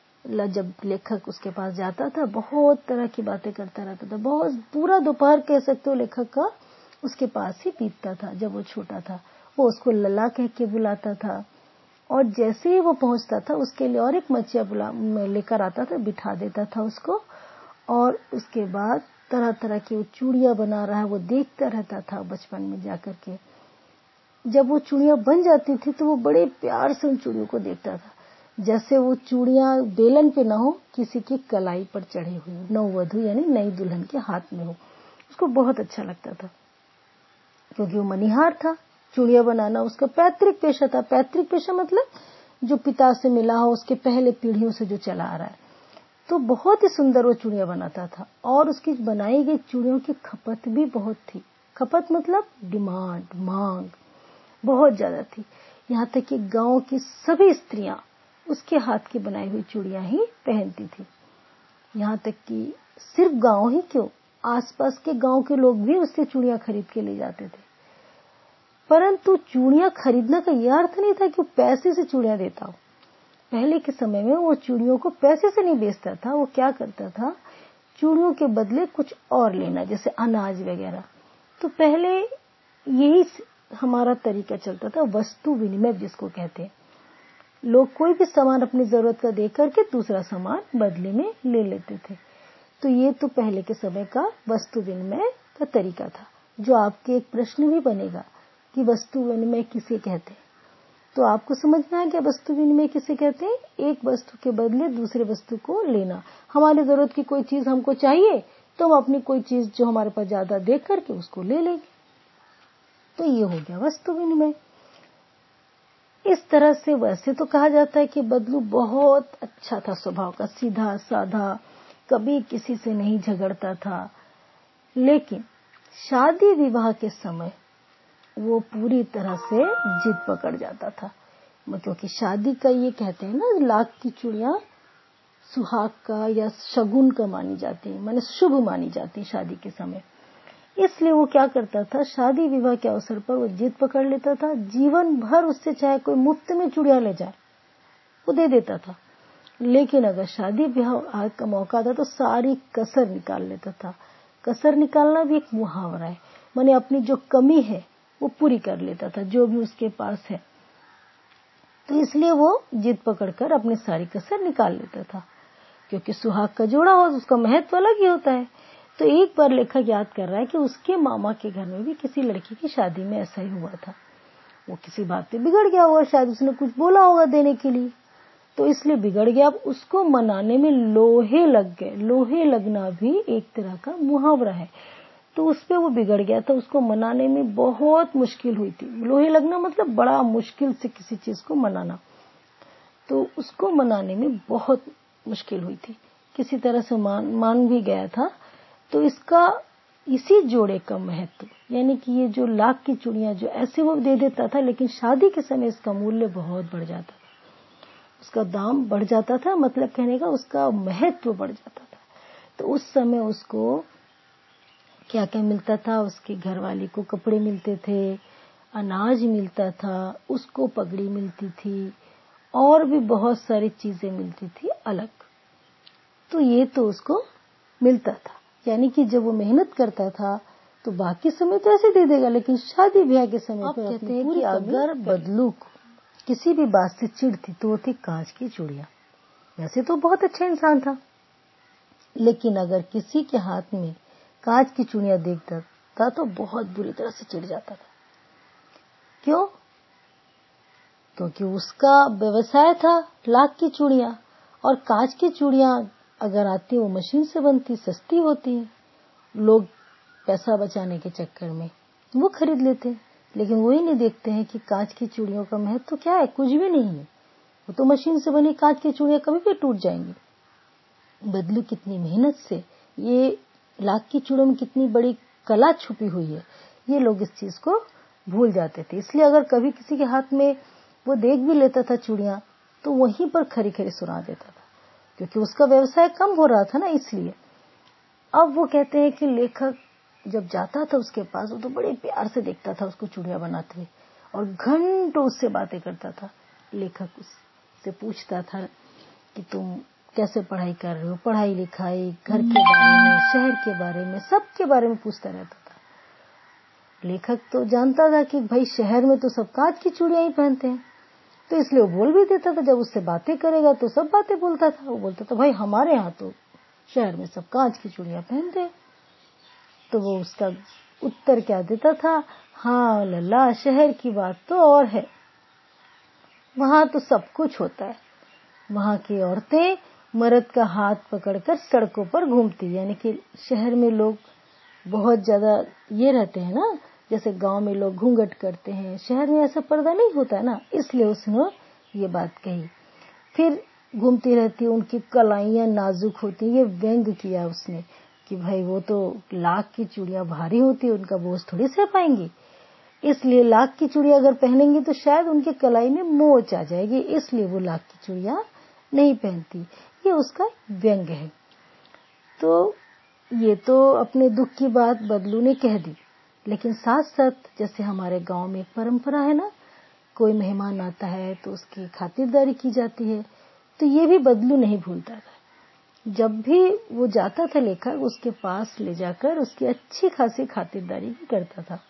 जब लेखक उसके पास जाता था बहुत तरह की बातें करता रहता था, बहुत पूरा दोपहर कह सकते हो लेखक का उसके पास ही बीतता था। जब वो छोटा था वो उसको लला कह के बुलाता था और जैसे ही वो पहुंचता था उसके लिए और एक मचिया बुला लेकर आता था, बिठा देता था उसको और उसके बाद तरह तरह की वो चूड़ियां बना रहा है वो देखता रहता था। बचपन में जाकर के जब वो चूड़ियां बन जाती थी तो वो बड़े प्यार से उन चूड़ियों को देखता था, जैसे वो चूड़ियां बेलन पे ना हो, किसी की कलाई पर चढ़ी हुई, नववधू यानी नई दुल्हन के हाथ में हो। उसको बहुत अच्छा लगता था क्योंकि वो मनिहार था, चूड़ियां बनाना उसका पैतृक पेशा था। पैतृक पेशा मतलब जो पिता से मिला हो, उसके पहले पीढ़ियों से जो चला आ रहा है। तो बहुत ही सुंदर वो चूड़ियां बनाता था और उसकी बनाई गई चूड़ियों की खपत भी बहुत थी। खपत मतलब डिमांड, मांग बहुत ज्यादा थी, यहाँ तक कि गांव की सभी स्त्रियां उसके हाथ की बनाई हुई चूड़ियां ही पहनती थी। यहाँ तक कि सिर्फ गांव ही क्यों, आसपास के गांव के लोग भी उससे चूड़ियां खरीद के ले जाते थे। परंतु चूड़ियां खरीदने का यह अर्थ नहीं था कि वो पैसे से चूड़ियां देता हो। पहले के समय में वो चूड़ियों को पैसे से नहीं बेचता था, वो क्या करता था, चूड़ियों के बदले कुछ और लेना, जैसे अनाज वगैरह। तो पहले यही हमारा तरीका चलता था, वस्तु विनिमय जिसको कहते हैं। लोग कोई भी सामान अपनी जरूरत का दे करके दूसरा सामान बदले में ले लेते थे। तो ये तो पहले के समय का वस्तु विनिमय का तरीका था। जो आपके एक प्रश्न भी बनेगा कि वस्तु विनिमय किसे कहते हैं, तो आपको समझना है कि वस्तु विनिमय किसे कहते हैं, एक वस्तु के बदले दूसरे वस्तु को लेना। हमारी जरूरत की कोई चीज हमको चाहिए तो हम अपनी कोई चीज जो हमारे पास ज्यादा दे करके उसको ले लेंगे, तो ये हो गया वस्तु विनिमय। इस तरह से वैसे तो कहा जाता है कि बदलू बहुत अच्छा था स्वभाव का, सीधा साधा, कभी किसी से नहीं झगड़ता था। लेकिन शादी विवाह के समय वो पूरी तरह से जिद पकड़ जाता था, क्योंकि शादी का ये कहते हैं ना, लाख की चूड़ियां सुहाग का या शगुन का मानी जाती है, माने शुभ मानी जाती शादी के समय। इसलिए वो क्या करता था, शादी विवाह के अवसर पर वो जिद पकड़ लेता था, जीवन भर उससे चाहे कोई मुफ्त में चूड़ियां ले जाए वो दे देता था। लेकिन अगर शादी विवाह का मौका था तो सारी कसर निकाल लेता था। कसर निकालना भी एक मुहावरा है, माने अपनी जो कमी है वो पूरी कर लेता था जो भी उसके पास है। तो इसलिए वो जिद पकड़कर अपनी सारी कसर निकाल लेता था, क्योंकि सुहाग का जोड़ा हो तो उसका महत्व अलग ही होता है। तो एक बार लेखक याद कर रहा है कि उसके मामा के घर में भी किसी लड़की की शादी में ऐसा ही हुआ था। वो किसी बात पे बिगड़ गया होगा, शायद उसने कुछ बोला होगा देने के लिए, तो इसलिए बिगड़ गया। अब उसको मनाने में लोहे लग गए। लोहे लगना भी एक तरह का मुहावरा है। तो उस पे वो बिगड़ गया था, उसको मनाने में बहुत मुश्किल हुई थी। लोहे लगना मतलब बड़ा मुश्किल से किसी चीज को मनाना, तो उसको मनाने में बहुत मुश्किल हुई थी। किसी तरह से मान मान भी गया था। तो इसका इसी जोड़े का महत्व, यानी कि ये जो लाख की चूड़ियां जो ऐसे वो दे देता था, लेकिन शादी के समय इसका मूल्य बहुत बढ़ जाता था, उसका दाम बढ़ जाता था, मतलब कहने का उसका महत्व बढ़ जाता था। तो उस समय उसको क्या क्या मिलता था, उसके घरवाली को कपड़े मिलते थे, अनाज मिलता था, उसको पगड़ी मिलती थी और भी बहुत सारी चीजें मिलती थी अलग। तो ये तो उसको मिलता था, यानी कि जब वो मेहनत करता था तो बाकी समय तो ऐसे दे देगा, लेकिन शादी ब्याह के समय पर कहते हैं कि अगर बदलू को किसी भी बात से चिढ़ती तो वो थी कांच की चूड़ियां। वैसे तो बहुत अच्छा इंसान था, लेकिन अगर किसी के हाथ में कांच की चूड़ियां देखता था तो बहुत बुरी तरह से चिढ़ जाता था। क्यों? क्योंकि उसका व्यवसाय था लाख की चूड़ियां, और कांच की चूड़ियां अगर आती वो मशीन से बनती, सस्ती होती है, लोग पैसा बचाने के चक्कर में वो खरीद लेते हैं। लेकिन वो ही नहीं देखते हैं कि कांच की चूड़ियों का महत्व तो क्या है, कुछ भी नहीं है। वो तो मशीन से बनी कांच की चूड़ियां कभी भी टूट जाएंगी। बदलू कितनी मेहनत से, ये लाख की चूड़ियों में कितनी बड़ी कला छुपी हुई है, ये लोग इस चीज को भूल जाते थे। इसलिए अगर कभी किसी के हाथ में वो देख भी लेता था चूड़ियां तो वहीं पर खरी खरी सुना देता था, क्योंकि उसका व्यवसाय कम हो रहा था ना, इसलिए। अब वो कहते हैं कि लेखक जब जाता था उसके पास, वो तो बड़े प्यार से देखता था उसको चूड़ियां बनाते हुए और घंटों उससे बातें करता था। लेखक उससे पूछता था कि तुम कैसे पढ़ाई कर रहे हो, पढ़ाई लिखाई, घर के बारे में, शहर के बारे में, सबके बारे में पूछता रहता था। लेखक तो जानता था कि भाई शहर में तो सब कांच की चूड़ियां ही पहनते हैं, तो इसलिए वो बोल भी देता था। जब उससे बातें करेगा तो सब बातें बोलता था। वो बोलता था भाई हमारे यहाँ तो शहर में सब कांच की चूड़ियां पहनते हैं। तो वो उसका उत्तर क्या देता था, हाँ लल्ला, शहर की बात तो और है, वहां तो सब कुछ होता है। वहां की औरतें मर्द का हाथ पकड़कर सड़कों पर घूमती, यानी कि शहर में लोग बहुत ज्यादा ये रहते हैं ना, जैसे गांव में लोग घूंघट करते हैं, शहर में ऐसा पर्दा नहीं होता है ना, इसलिए उसने ये बात कही। फिर घूमती रहती, उनकी कलाइयां नाजुक होती, ये व्यंग किया उसने कि भाई वो तो लाख की चूड़ियां भारी होती है, उनका बोझ थोड़ी सह पाएंगी, इसलिए लाख की चूड़ियां अगर पहनेंगी तो शायद उनके कलाई में मोच आ जाएगी, इसलिए वो लाख की चूड़ियां नहीं पहनती। ये उसका व्यंग है। तो ये तो अपने दुख की बात बदलू ने कह दी, लेकिन साथ साथ जैसे हमारे गांव में एक परंपरा है ना, कोई मेहमान आता है तो उसकी खातिरदारी की जाती है, तो ये भी बदलू नहीं भूलता था। जब भी वो जाता था लेखक उसके पास ले जाकर उसकी अच्छी खासी खातिरदारी करता था।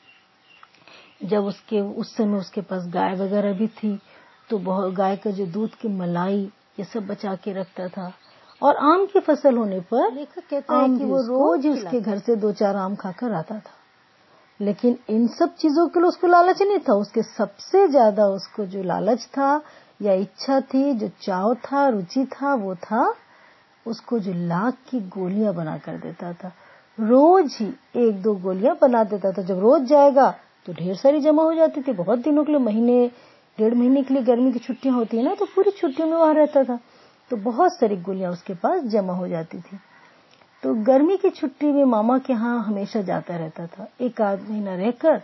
जब उसके उस समय उसके पास गाय वगैरह भी थी, तो बहुत गाय का जो दूध की मलाई ये सब बचा के रखता था। और आम की फसल होने पर लेखक कहता है कि वो रोज उसके घर से दो चार आम खाकर आता था। लेकिन इन सब चीजों के लिए उसको लालच नहीं था। उसके सबसे ज्यादा उसको जो लालच था या इच्छा थी, जो चाव था, रुचि था, वो था उसको जो लाख की गोलियां बना कर देता था। रोज ही एक दो गोलियां बना देता था। जब रोज जाएगा तो ढेर सारी जमा हो जाती थी, बहुत दिनों के लिए, महीने डेढ़ महीने के लिए गर्मी की छुट्टियां होती है ना, तो पूरी छुट्टियों में वहां रहता था, तो बहुत सारी गोलियां उसके पास जमा हो जाती थी। तो गर्मी की छुट्टी में मामा के यहाँ हमेशा जाता रहता था। एक आध महीना रहकर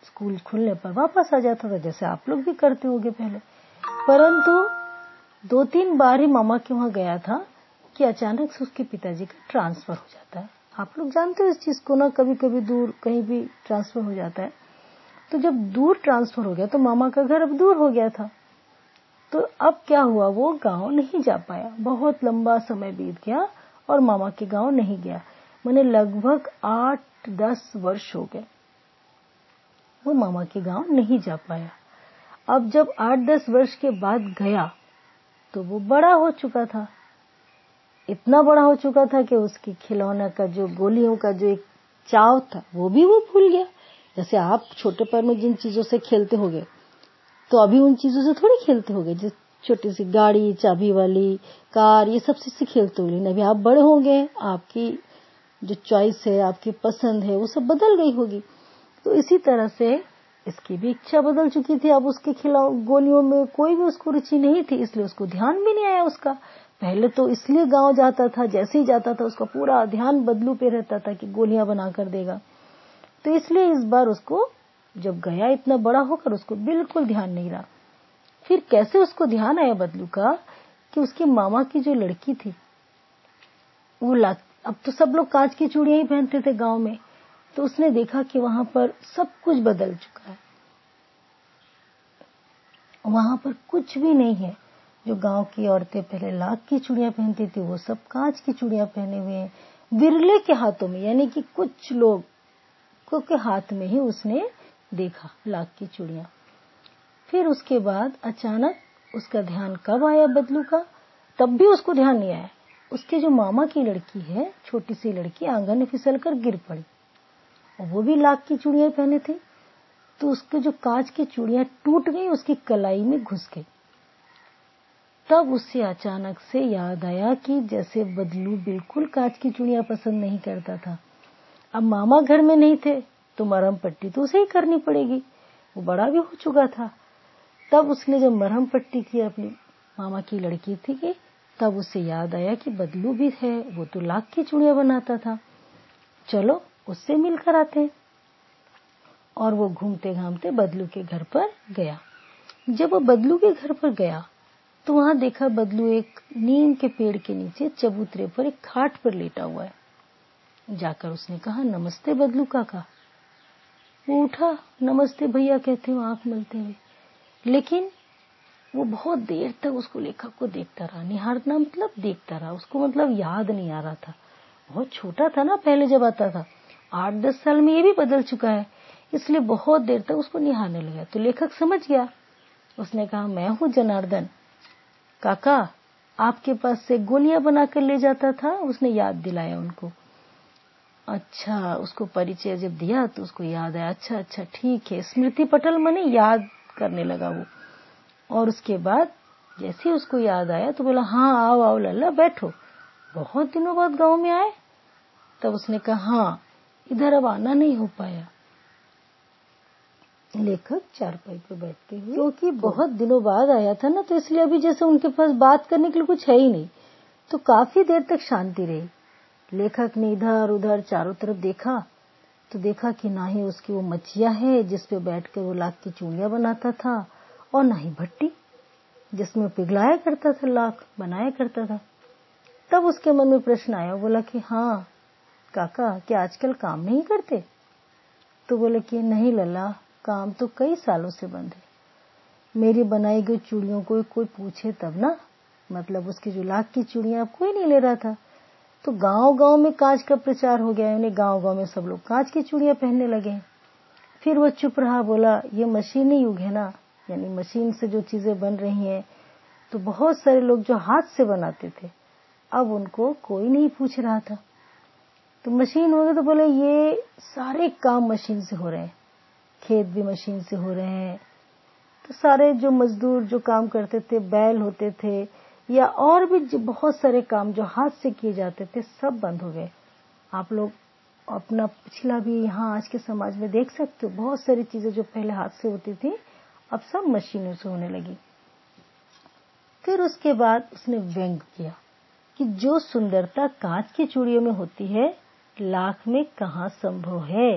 स्कूल खुलने पर वापस आ जाता था, जैसे आप लोग भी करते होंगे पहले। परंतु दो तीन बार ही मामा के वहां गया था कि अचानक से उसके पिताजी का ट्रांसफर हो जाता है। आप लोग जानते हो इस चीज को ना, कभी कभी दूर कहीं भी ट्रांसफर हो जाता है। तो जब दूर ट्रांसफर हो गया तो मामा का घर अब दूर हो गया था। तो अब क्या हुआ, वो गांव नहीं जा पाया। बहुत लंबा समय बीत गया और मामा के गांव नहीं गया। मैंने लगभग आठ दस वर्ष हो गए वो मामा के गांव नहीं जा पाया। अब जब आठ दस वर्ष के बाद गया तो वो बड़ा हो चुका था। इतना बड़ा हो चुका था कि उसकी खिलौना का जो गोलियों का जो एक चाव था वो भी वो भूल गया। जैसे आप छोटेपन में जिन चीजों से खेलते होगे तो अभी उन चीजों से थोड़ी खेलते होगे। जो छोटी सी गाड़ी, चाबी वाली कार, ये सब चीज से खेलते होंगे। लेकिन अभी आप बड़े होंगे, आपकी जो चॉइस है, आपकी पसंद है, वो सब बदल गई होगी। तो इसी तरह से इसकी भी इच्छा बदल चुकी थी। अब उसके खिलाफ गोलियों में कोई भी उसको रुचि नहीं थी, इसलिए उसको ध्यान भी नहीं आया उसका। पहले तो इसलिए गांव जाता था, जैसे ही जाता था उसका पूरा ध्यान बदलू पे रहता था कि गोलियां बना कर देगा। तो इसलिए इस बार उसको जब गया इतना बड़ा होकर, उसको बिल्कुल ध्यान नहीं रहा। फिर कैसे उसको ध्यान आया बदलू का कि उसके मामा की जो लड़की थी वो ला, अब तो सब लोग कांच की चूड़ियां ही पहनते थे गांव में। तो उसने देखा कि वहां पर सब कुछ बदल चुका है, वहां पर कुछ भी नहीं है। जो गांव की औरतें पहले लाख की चूड़ियां पहनती थी वो सब कांच की चूड़ियां पहने हुए हैं, विरले के हाथों में, यानी कि कुछ लोग के हाथ में ही उसने देखा लाख की चूड़ियां। फिर उसके बाद अचानक उसका ध्यान कब आया बदलू का, तब भी उसको ध्यान नहीं आया। उसके जो मामा की लड़की है, छोटी सी लड़की, आंगन में फिसलकर गिर पड़ी और वो भी लाख की चूड़ियां पहने थे। तो उसके जो कांच की चूड़ियां टूट गई, उसकी कलाई में घुस गई। तब उससे अचानक से याद आया कि जैसे बदलू बिल्कुल कांच की चूड़ियां पसंद नहीं करता था। अब मामा घर में नहीं थे तो मरहम पट्टी तो उसे ही करनी पड़ेगी, वो बड़ा भी हो चुका था। तब उसने जब मरहम पट्टी की अपनी मामा की लड़की थी कि तब उसे याद आया कि बदलू भी है, वो तो लाख की चूड़ियां बनाता था, चलो उससे मिलकर आते हैं। और वो घूमते घामते बदलू के घर पर गया। जब वो बदलू के घर पर गया तो वहां देखा बदलू एक नीम के पेड़ के नीचे चबूतरे पर एक खाट पर लेटा हुआ है। जाकर उसने कहा, नमस्ते बदलू काका। वो उठा, नमस्ते भैया कहते हुए आंख मलते हुए। लेकिन वो बहुत देर तक उसको लेखक को देखता रहा। निहारना मतलब देखता रहा, उसको मतलब याद नहीं आ रहा था। बहुत छोटा था ना पहले जब आता था, आठ दस साल में ये भी बदल चुका है, इसलिए बहुत देर तक उसको निहारने लगा। तो लेखक समझ गया, उसने कहा, मैं हूं जनार्दन काका, आपके पास से गोलियां बनाकर ले जाता था। उसने याद दिलाया उनको। अच्छा, उसको परिचय जब दिया तो उसको याद आया, अच्छा अच्छा ठीक है, स्मृति पटल माने याद करने लगा वो। और उसके बाद जैसे उसको याद आया तो बोला, हाँ आओ आओ लल्ला बैठो, बहुत दिनों बाद गांव में आए। तब उसने कहा, हाँ इधर अब आना नहीं हो पाया। लेखक चारपाई पर बैठते हुए, क्योंकि बहुत दिनों बाद आया था ना, तो इसलिए अभी जैसे उनके पास बात करने के लिए कुछ है ही नहीं, तो काफी देर तक शांति रही। लेखक ने इधर उधर चारों तरफ देखा तो देखा कि ना ही उसकी वो मचिया है जिसपे बैठकर वो लाख की चूड़ियां बनाता था, और ना ही भट्टी जिसमें पिघलाया करता था, लाख बनाया करता था। तब उसके मन में प्रश्न आया, बोला कि हाँ काका, क्या आजकल काम नहीं करते? तो बोले कि नहीं लल्ला, काम तो कई सालों से बंद है। मेरी बनाई गई चूड़ियों को कोई पूछे तब ना, मतलब उसकी जो लाख की चूड़ियां अब कोई नहीं ले रहा था। तो गांव गांव में कांच का प्रचार हो गया, यानी गांव गांव में सब लोग कांच की चूड़ियां पहनने लगे। फिर वो चुप रहा, बोला ये मशीनी युग है ना, यानी मशीन से जो चीजें बन रही हैं, तो बहुत सारे लोग जो हाथ से बनाते थे अब उनको कोई नहीं पूछ रहा था। तो मशीन हो गई, तो बोले ये सारे काम मशीन से हो रहे हैं, खेत भी मशीन से हो रहे हैं। तो सारे जो मजदूर जो काम करते थे, बैल होते थे या और भी बहुत सारे काम जो हाथ से किए जाते थे, सब बंद हो गए। आप लोग अपना पिछला भी यहाँ आज के समाज में देख सकते हो, बहुत सारी चीजें जो पहले हाथ से होती थी अब सब मशीनों से होने लगी। फिर उसके बाद उसने व्यंग किया कि जो सुंदरता कांच की चूड़ियों में होती है, लाख में कहाँ संभव है।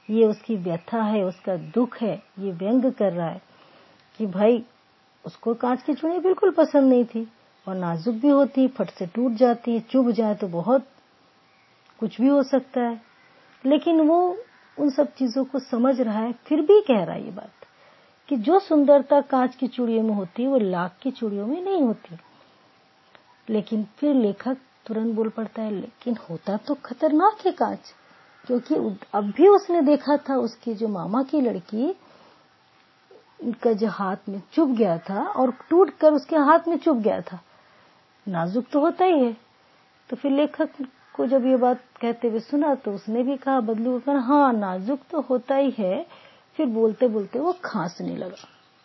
ये उसकी व्यथा है, उसका दुख है, ये व्यंग कर रहा है कि भाई उसको कांच की चूड़ियां बिल्कुल पसंद नहीं थी और नाजुक भी होती, फट से टूट जाती, चुभ जाए तो बहुत कुछ भी हो सकता है। लेकिन वो उन सब चीजों को समझ रहा है, फिर भी कह रहा है ये बात कि जो सुंदरता कांच की चूड़ियों में होती है वो लाख की चूड़ियों में नहीं होती। लेकिन फिर लेखक तुरंत बोल पड़ता है, लेकिन होता तो खतरनाक है कांच, क्योंकि अब भी उसने देखा था उसकी जो मामा की लड़की का जो हाथ में चुभ गया था और टूट कर उसके हाथ में चुभ गया था, नाजुक तो होता ही है। तो फिर लेखक को जब ये बात कहते हुए सुना तो उसने भी कहा, बदलू कर, हाँ नाजुक तो होता ही है। फिर बोलते बोलते वो खांसने लगा,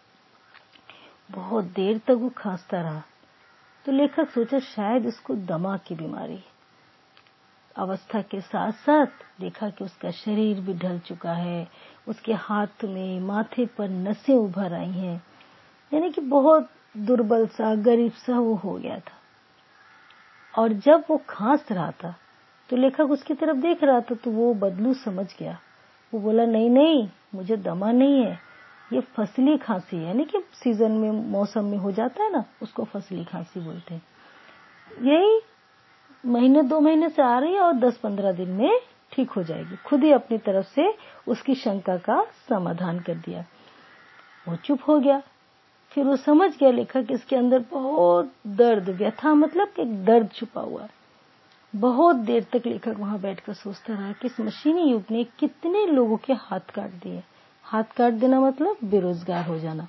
बहुत देर तक वो खांसता रहा। तो लेखक सोचा शायद इसको दमा की बीमारी। अवस्था के साथ साथ देखा कि उसका शरीर भी ढल चुका है, उसके हाथ में माथे पर नसें उभर आई हैं, यानी कि बहुत दुर्बल सा गरीब सा वो हो गया था। और जब वो खांस रहा था तो लेखक उसकी तरफ देख रहा था, तो वो बदलू समझ गया। वो बोला, नहीं नहीं मुझे दमा नहीं है, ये फसली खांसी है, यानी कि सीजन में मौसम में हो जाता है ना, उसको फसली खांसी बोलते हैं। यही महीने दो महीने से आ रही है और दस पंद्रह दिन में ठीक हो जाएगी। खुद ही अपनी तरफ से उसकी शंका का समाधान कर दिया। वो चुप हो गया। फिर वो समझ गया लेखक इसके अंदर बहुत दर्द, व्यथा मतलब कि दर्द छुपा हुआ है। बहुत देर तक लेखक वहां बैठकर सोचता रहा कि इस मशीनी युग ने कितने लोगों के हाथ काट दिए। हाथ काट देना मतलब बेरोजगार हो जाना।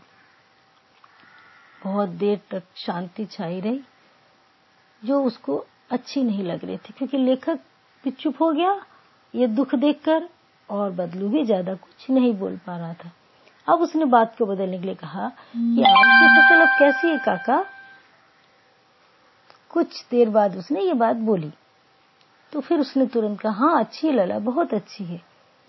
बहुत देर तक शांति छाई रही जो उसको अच्छी नहीं लग रही थी, क्योंकि लेखक भी चुप हो गया ये दुख देखकर, और बदलू भी ज्यादा कुछ नहीं बोल पा रहा था। अब उसने बात को बदलने के लिए कहा कि आम की फसल अब कैसी है काका। कुछ देर बाद उसने ये बात बोली तो फिर उसने तुरंत कहा, हाँ अच्छी है लला, बहुत अच्छी है।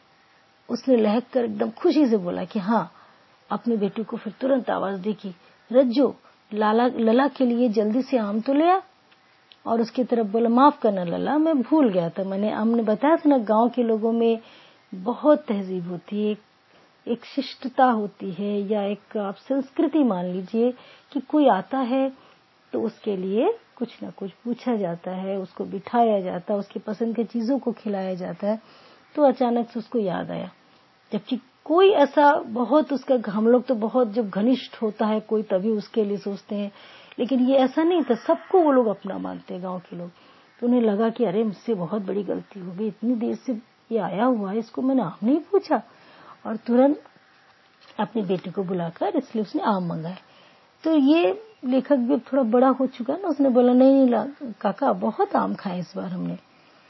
उसने लहक कर एकदम खुशी से बोला कि हाँ। अपने बेटी को फिर तुरंत आवाज दी कि रज्जो, लाला लला के लिए जल्दी से आम तो ले आ। और उसकी तरफ बोला, माफ करना लला, मैं भूल गया था, मैंने हमने बताया था ना गांव के लोगों में बहुत तहजीब होती है, एक शिष्टता होती है, या एक आप संस्कृति मान लीजिए कि कोई आता है तो उसके लिए कुछ ना कुछ पूछा जाता है, उसको बिठाया जाता है, उसकी पसंद की चीजों को खिलाया जाता है। तो अचानक से उसको याद आया, जबकि कोई ऐसा बहुत उसका, हम लोग तो बहुत जब घनिष्ठ होता है कोई तभी उसके लिए सोचते हैं, लेकिन ये ऐसा नहीं था, सबको वो लोग अपना मानते हैं गांव के लोग। तो उन्हें लगा कि अरे मुझसे बहुत बड़ी गलती हो गई, इतनी देर से ये आया हुआ है, इसको मैंने आम नहीं पूछा। और तुरंत अपनी बेटी को बुलाकर इसलिए उसने आम मंगाए। तो ये लेखक भी थोड़ा बड़ा हो चुका ना, उसने बोला, नहीं काका बहुत आम खाए इस बार हमने,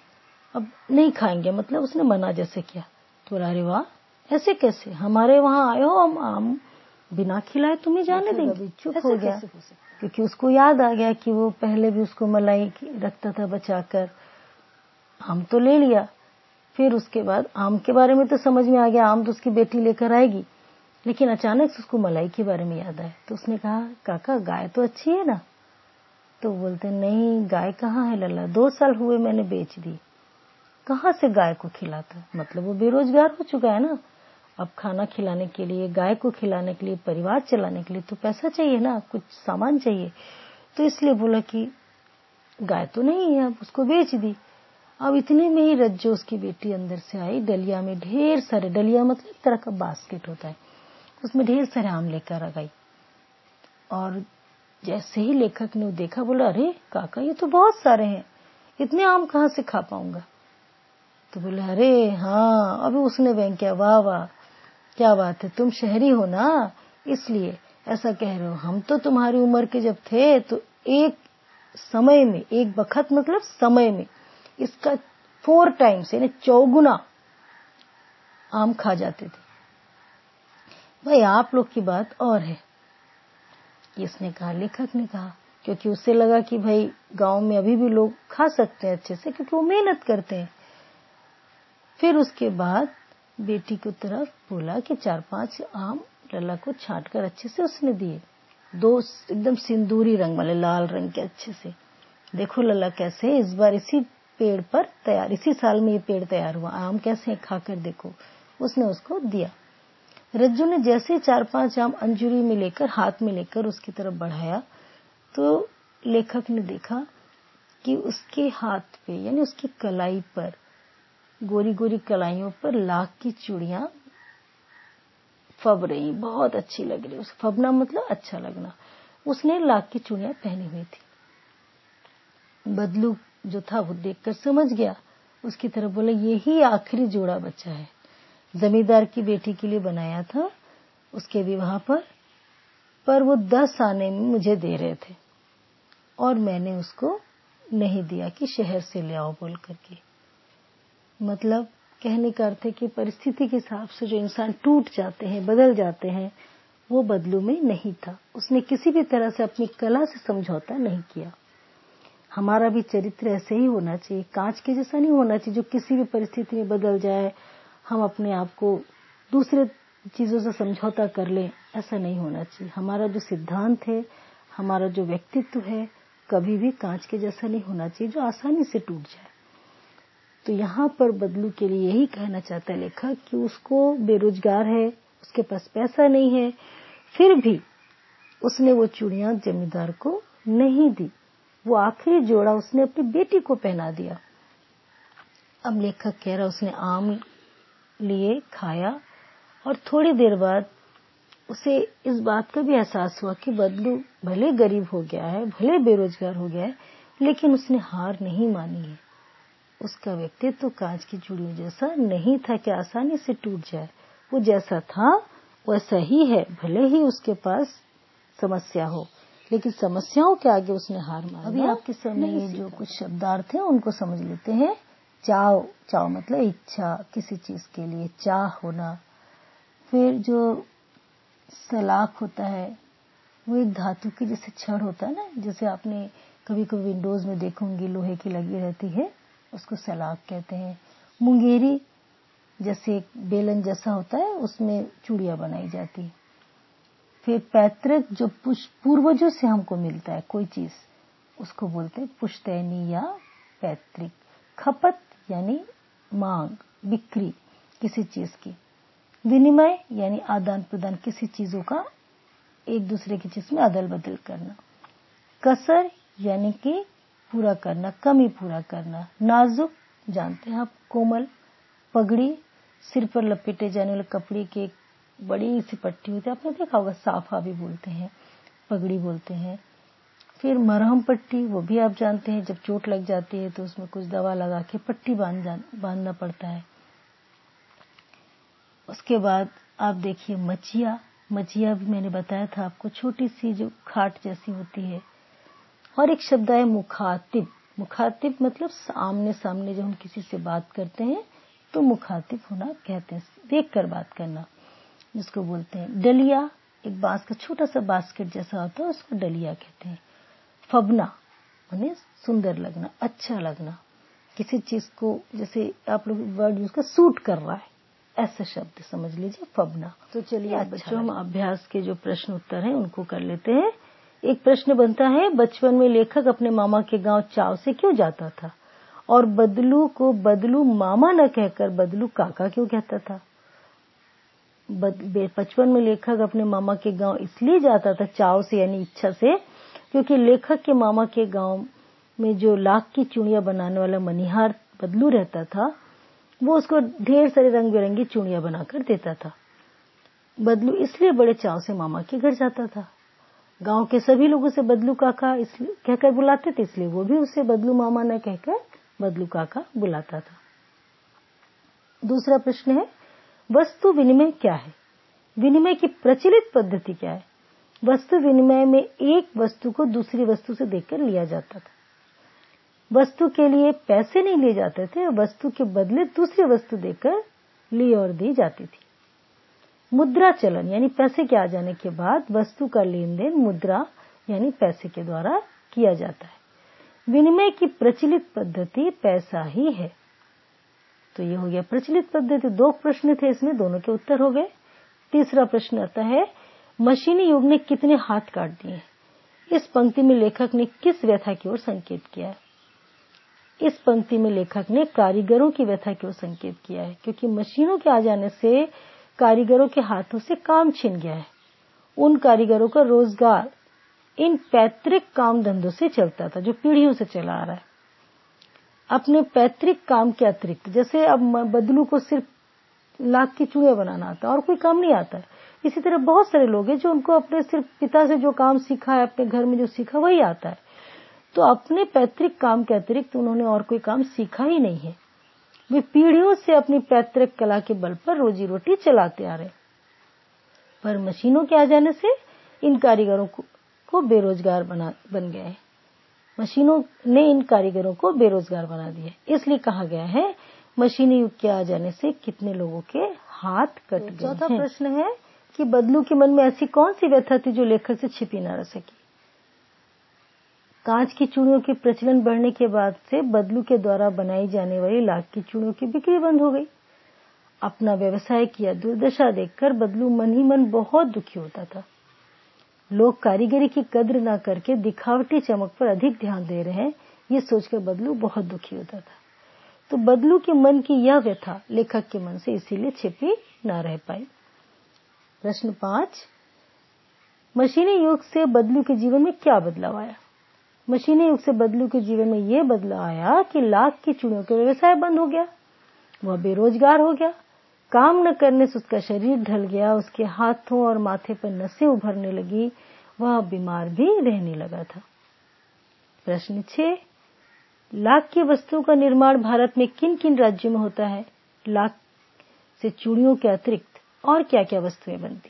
अब नहीं खाएंगे, मतलब उसने मना जैसे किया। तो बोला, अरे वाह ऐसे कैसे, हमारे वहां आए हो, हम आम बिना खिलाए तुम्हें जाने देंगे। चुप हो गया क्योंकि उसको याद आ गया कि वो पहले भी उसको मलाई रखता था बचाकर, आम तो ले लिया। फिर उसके बाद आम के बारे में तो समझ में आ गया, आम तो उसकी बेटी लेकर आएगी, लेकिन अचानक से उसको मलाई के बारे में याद आया। तो उसने कहा, काका गाय तो अच्छी है ना। तो बोलते, नहीं गाय कहाँ है लल्ला, दो साल हुए मैंने बेच दी, कहाँ से गाय को खिलाता। मतलब वो बेरोजगार हो चुका है ना, अब खाना खिलाने के लिए, गाय को खिलाने के लिए, परिवार चलाने के लिए तो पैसा चाहिए ना, कुछ सामान चाहिए। तो इसलिए बोला कि गाय तो नहीं है, अब उसको बेच दी। अब इतने में ही रज्जो उसकी बेटी अंदर से आई, डलिया में ढेर सारे, डलिया मतलब एक तरह का बास्केट होता है, उसमें ढेर सारे आम लेकर आ गई। और जैसे ही लेखक ने देखा, बोला, अरे काका ये तो बहुत सारे हैं, इतने आम कहाँ से खा पाऊंगा। तो बोले, अरे हाँ। अभी उसने बैंक किया, वाह वाह क्या बात है, तुम शहरी हो ना इसलिए ऐसा कह रहे हो, हम तो तुम्हारी उम्र के जब थे तो एक समय में, एक बखत मतलब समय में, इसका फोर टाइम्स यानी चौगुना आम खा जाते थे। भाई आप लोग की बात और है, इसने कहा, लेखक ने कहा, क्योंकि उससे लगा कि भाई गांव में अभी भी लोग खा सकते हैं अच्छे से, क्योंकि वो मेहनत करते हैं। फिर उसके बाद बेटी की तरफ बोला कि चार पांच आम लला को छांट कर अच्छे से उसने दिए, दो एकदम सिंदूरी रंग वाले, लाल रंग के अच्छे से। देखो लला कैसे इस बार इसी पेड़ पर तैयार, इसी साल में ये पेड़ तैयार हुआ, आम कैसे खाकर देखो। उसने उसको दिया। रज्जू ने जैसे चार पांच आम अंजुरी में लेकर हाथ में लेकर उसकी तरफ बढ़ाया तो लेखक ने देखा कि उसके हाथ पे यानी उसकी कलाई पर, गोरी गोरी कलाइयों पर लाख की चूड़ियां फब रही, बहुत अच्छी लग रही। उसे फबना मतलब अच्छा लगना। उसने लाख की चूड़ियां पहनी हुई थी। बदलू जो था वो देखकर समझ गया, उसकी तरफ बोला, यही आखिरी जोड़ा बचा है, जमींदार की बेटी के लिए बनाया था उसके विवाह पर, पर वो दस आने में मुझे दे रहे थे और मैंने उसको नहीं दिया कि शहर से ले आओ बोल करके। मतलब कहने का अर्थ है कि परिस्थिति के हिसाब से जो इंसान टूट जाते हैं, बदल जाते हैं, वो बदलू में नहीं था। उसने किसी भी तरह से अपनी कला से समझौता नहीं किया। हमारा भी चरित्र ऐसे ही होना चाहिए, कांच के जैसा नहीं होना चाहिए जो किसी भी परिस्थिति में बदल जाए, हम अपने आप को दूसरे चीजों से समझौता कर लें, ऐसा नहीं होना चाहिए। हमारा जो सिद्धांत है, हमारा जो व्यक्तित्व है, कभी भी कांच के जैसा नहीं होना चाहिए जो आसानी से टूट जाए। तो यहाँ पर बदलू के लिए यही कहना चाहता है लेखक कि उसको बेरोजगार है, उसके पास पैसा नहीं है, फिर भी उसने वो चूड़ियां जमींदार को नहीं दी। वो आखिरी जोड़ा उसने अपनी बेटी को पहना दिया। अब लेखक कह रहा उसने आम लिए, खाया और थोड़ी देर बाद उसे इस बात का भी एहसास हुआ कि बदलू भले गरीब हो गया है, भले बेरोजगार हो गया है, लेकिन उसने हार नहीं मानी है। उसका व्यक्तित्व तो कांच की चूड़ियों जैसा नहीं था कि आसानी से टूट जाए। वो जैसा था वैसा ही है, भले ही उसके पास समस्या हो, लेकिन समस्याओं के आगे उसने हार माना। अभी आपके सामने ये जो कुछ शब्दार्थ हैं उनको समझ लेते हैं। चाव, चाव मतलब इच्छा, किसी चीज के लिए चाह होना। फिर जो सलाख होता है वो एक धातु की जैसे छड़ होता है ना, जैसे आपने कभी कभी विंडोज में देखोगे लोहे की लगी रहती है, उसको सलाख कहते हैं। मुंगेरी जैसे एक बेलन जैसा होता है, उसमें चूड़ियां बनाई जाती है। फिर पैतृक जो पूर्वजों से हमको मिलता है कोई चीज, उसको बोलते हैं पुश्तैनी या पैतृक। खपत यानी मांग, बिक्री किसी चीज की। विनिमय यानी आदान प्रदान, किसी चीजों का एक दूसरे की चीज में अदल बदल करना। कसर यानी कि पूरा करना, कमी पूरा करना। नाजुक जानते हैं आप, कोमल। पगड़ी सिर पर लपेटे जाने वाले कपड़े की एक बड़ी सी पट्टी होती है, आपने देखा होगा, साफा भी बोलते हैं, पगड़ी बोलते हैं। फिर मरहम पट्टी, वो भी आप जानते हैं, जब चोट लग जाती है तो उसमें कुछ दवा लगा के पट्टी बांध बांधना पड़ता है। उसके बाद आप देखिए मचिया। मचिया भी मैंने बताया था आपको, छोटी सी जो खाट जैसी होती है। और एक शब्द है मुखातिब। मुखातिब मतलब आमने सामने जो हम किसी से बात करते हैं तो मुखातिब होना कहते हैं, देख कर बात करना जिसको बोलते हैं। डलिया एक बांस का छोटा सा बास्केट जैसा होता है, उसको डलिया कहते हैं। फबना माने सुंदर लगना, अच्छा लगना, किसी चीज को जैसे आप लोग वर्ड यूज कर, सूट कर रहा है, ऐसा शब्द समझ लीजिए फबना। तो चलिए अच्छा बच्चों, हम अभ्यास के जो प्रश्न उत्तर हैं उनको कर लेते हैं। एक प्रश्न बनता है, बचपन में लेखक अपने मामा के गांव चाव से क्यों जाता था और बदलू को बदलू मामा न कहकर बदलू काका क्यों कहता था? बचपन में लेखक अपने मामा के गांव इसलिए जाता था चाव से यानी इच्छा से, क्योंकि लेखक के मामा के गांव में जो लाख की चूड़ियां बनाने वाला मनिहार बदलू रहता था, वो उसको ढेर सारे रंग बिरंगी चूड़ियां बनाकर देता था। बदलू इसलिए बड़े चाव से मामा के घर जाता था। गांव के सभी लोग उसे बदलू काका इसलिए कहकर बुलाते थे, इसलिए वो भी उसे बदलू मामा न कहकर बदलू काका बुलाता था। दूसरा प्रश्न है, वस्तु विनिमय क्या है? विनिमय की प्रचलित पद्धति क्या है? वस्तु विनिमय में एक वस्तु को दूसरी वस्तु से देकर लिया जाता था। वस्तु के लिए पैसे नहीं लिए जाते थे, वस्तु के बदले दूसरी वस्तु देकर ली और दी जाती थी। मुद्रा चलन यानी पैसे के आ जाने के बाद वस्तु का लेन देन मुद्रा यानी पैसे के द्वारा किया जाता है। विनिमय की प्रचलित पद्धति पैसा ही है। तो ये हो गया प्रचलित पद्धति। दो प्रश्न थे इसमें, दोनों के उत्तर हो गए। तीसरा प्रश्न आता है, मशीनी युग ने कितने हाथ काट दिए? इस पंक्ति में लेखक ने किस व्यथा की ओर संकेत किया है? इस पंक्ति में लेखक ने कारीगरों की व्यथा की ओर संकेत किया है, क्योंकि मशीनों के आ जाने से कारीगरों के हाथों से काम छिन गया है। उन कारीगरों का रोजगार इन पैतृक काम धंधों से चलता था जो पीढ़ियों से चला आ रहा है। अपने पैतृक काम के अतिरिक्त, जैसे अब बदलू को सिर्फ लाख की चूड़ियां बनाना आता है और कोई काम नहीं आता है, इसी तरह बहुत सारे लोग हैं जो उनको अपने सिर्फ पिता से जो काम सीखा है, अपने घर में जो सीखा वही आता है। तो अपने पैतृक काम के अतिरिक्त उन्होंने और कोई काम सीखा ही नहीं है। वे पीढ़ियों से अपनी पैतृक कला के बल पर रोजी रोटी चलाते आ रहे, पर मशीनों के आ जाने से इन कारीगरों को, को बेरोजगार बना बन गए। मशीनों ने इन कारीगरों को बेरोजगार बना दिया, इसलिए कहा गया है मशीनी युग के आ जाने से कितने लोगों के हाथ कट गए। चौथा प्रश्न है कि बदलू के मन में ऐसी कौन सी व्यथा थी जो लेखक से छिपी न रह सकी। कांच की चूड़ियों के प्रचलन बढ़ने के बाद से बदलू के द्वारा बनाई जाने वाली लाख की चूड़ियों की बिक्री बंद हो गई। अपना व्यवसाय किया दुर्दशा देखकर बदलू मन ही मन बहुत दुखी होता था। लोग कारीगरी की कद्र न करके दिखावटी चमक पर अधिक ध्यान दे रहे हैं, ये सोचकर बदलू बहुत दुखी होता था। तो बदलू के मन की यह व्यथा लेखक के मन से इसीलिए छिपी न रह पाई। प्रश्न पांच, मशीनी युग से बदलू के जीवन में क्या बदलाव आया। मशीनी युग से बदलू के जीवन में यह बदलाव आया कि लाख की चूड़ियों का व्यवसाय बंद हो गया, वह बेरोजगार हो गया। काम न करने से उसका शरीर ढल गया, उसके हाथों और माथे पर नसें उभरने लगी, वह बीमार भी रहने लगा था। प्रश्न छह, लाख की वस्तुओं का निर्माण भारत में किन किन राज्यों में होता है। लाख से चूड़ियों के अतिरिक्त और क्या क्या वस्तुएं बनती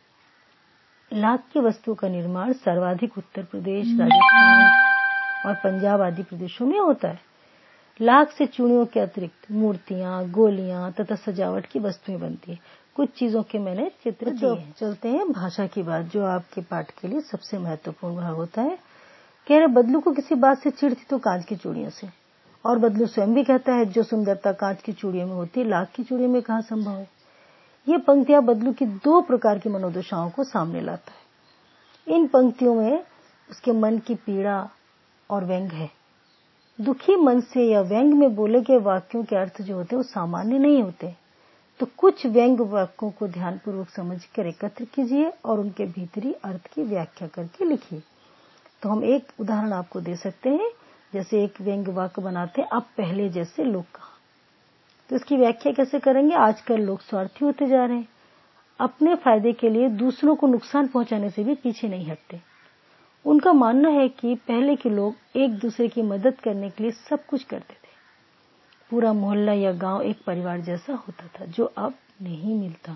हैं। लाख की वस्तुओं का निर्माण सर्वाधिक उत्तर प्रदेश, राजस्थान और पंजाब आदि प्रदेशों में होता है। लाख से चूड़ियों के अतिरिक्त मूर्तियां, गोलियां तथा सजावट की वस्तुएं बनती है। कुछ चीजों के मैंने चित्र दिए हैं। चलते हैं भाषा की बात, जो आपके पाठ के लिए सबसे महत्वपूर्ण भाग होता है। कह रहे बदलू को किसी बात से चिढ़ थी तो कांच की चूड़ियों से, और बदलू स्वयं भी कहता है जो सुंदरता कांच की चूड़ियों में होती है लाख की चूड़ियों में कहाँ संभव है। ये पंक्तियां बदलू की दो प्रकार की मनोदशाओं को सामने लाता है। इन पंक्तियों में उसके मन की पीड़ा और व्यंग है। दुखी मन से या व्यंग में बोले गए वाक्यों के अर्थ जो होते हैं वो सामान्य नहीं होते, तो कुछ व्यंग वाक्यों को ध्यानपूर्वक समझकर एकत्र कीजिए और उनके भीतरी अर्थ की व्याख्या करके लिखिए। तो हम एक उदाहरण आपको दे सकते हैं, जैसे एक व्यंग वाक्य बनाते हैं, अब पहले जैसे लोग कहा। तो इसकी व्याख्या कैसे करेंगे। आजकल लोग स्वार्थी होते जा रहे हैं, अपने फायदे के लिए दूसरों को नुकसान पहुंचाने से भी पीछे नहीं हटते। उनका मानना है कि पहले के लोग एक दूसरे की मदद करने के लिए सब कुछ करते थे। पूरा मोहल्ला या गांव एक परिवार जैसा होता था, जो अब नहीं मिलता।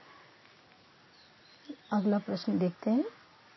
अगला प्रश्न देखते हैं।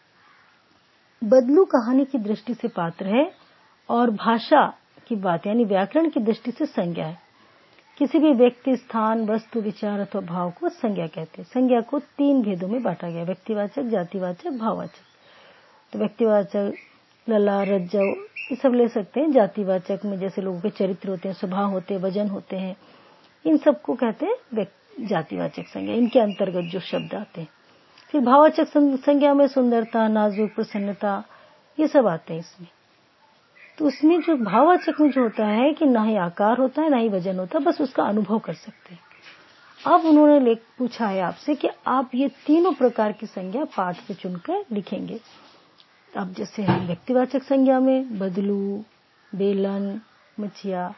बदलू कहानी की दृष्टि से पात्र है और भाषा की बात यानी व्याकरण की दृष्टि से संज्ञा है। किसी भी व्यक्ति, स्थान, वस्तु, विचार अथवा भाव को संज्ञा कहते हैं। संज्ञा को तीन भेदों में बांटा गया, व्यक्तिवाचक, जातिवाचक, भाववाचक। तो व्यक्तिवाचक लला, रज्जव ये सब ले सकते हैं। जातिवाचक में जैसे लोगों के चरित्र होते हैं, स्वभाव होते हैं, वजन होते हैं, इन सबको कहते हैं जातिवाचक संज्ञा। इनके अंतर्गत जो शब्द आते हैं। फिर भाववाचक संज्ञा में सुंदरता, नाजुक, प्रसन्नता ये सब आते हैं इसमें। तो उसमें जो भाववाचक में जो होता है कि ना ही आकार होता है ना ही वजन होता है, बस उसका अनुभव कर सकते हैं। अब उन्होंने लेख पूछा है आपसे कि आप ये तीनों प्रकार की संज्ञा पाठ से चुनकर लिखेंगे। अब जैसे हम व्यक्तिवाचक संज्ञा में बदलू, बेलन, मचिया।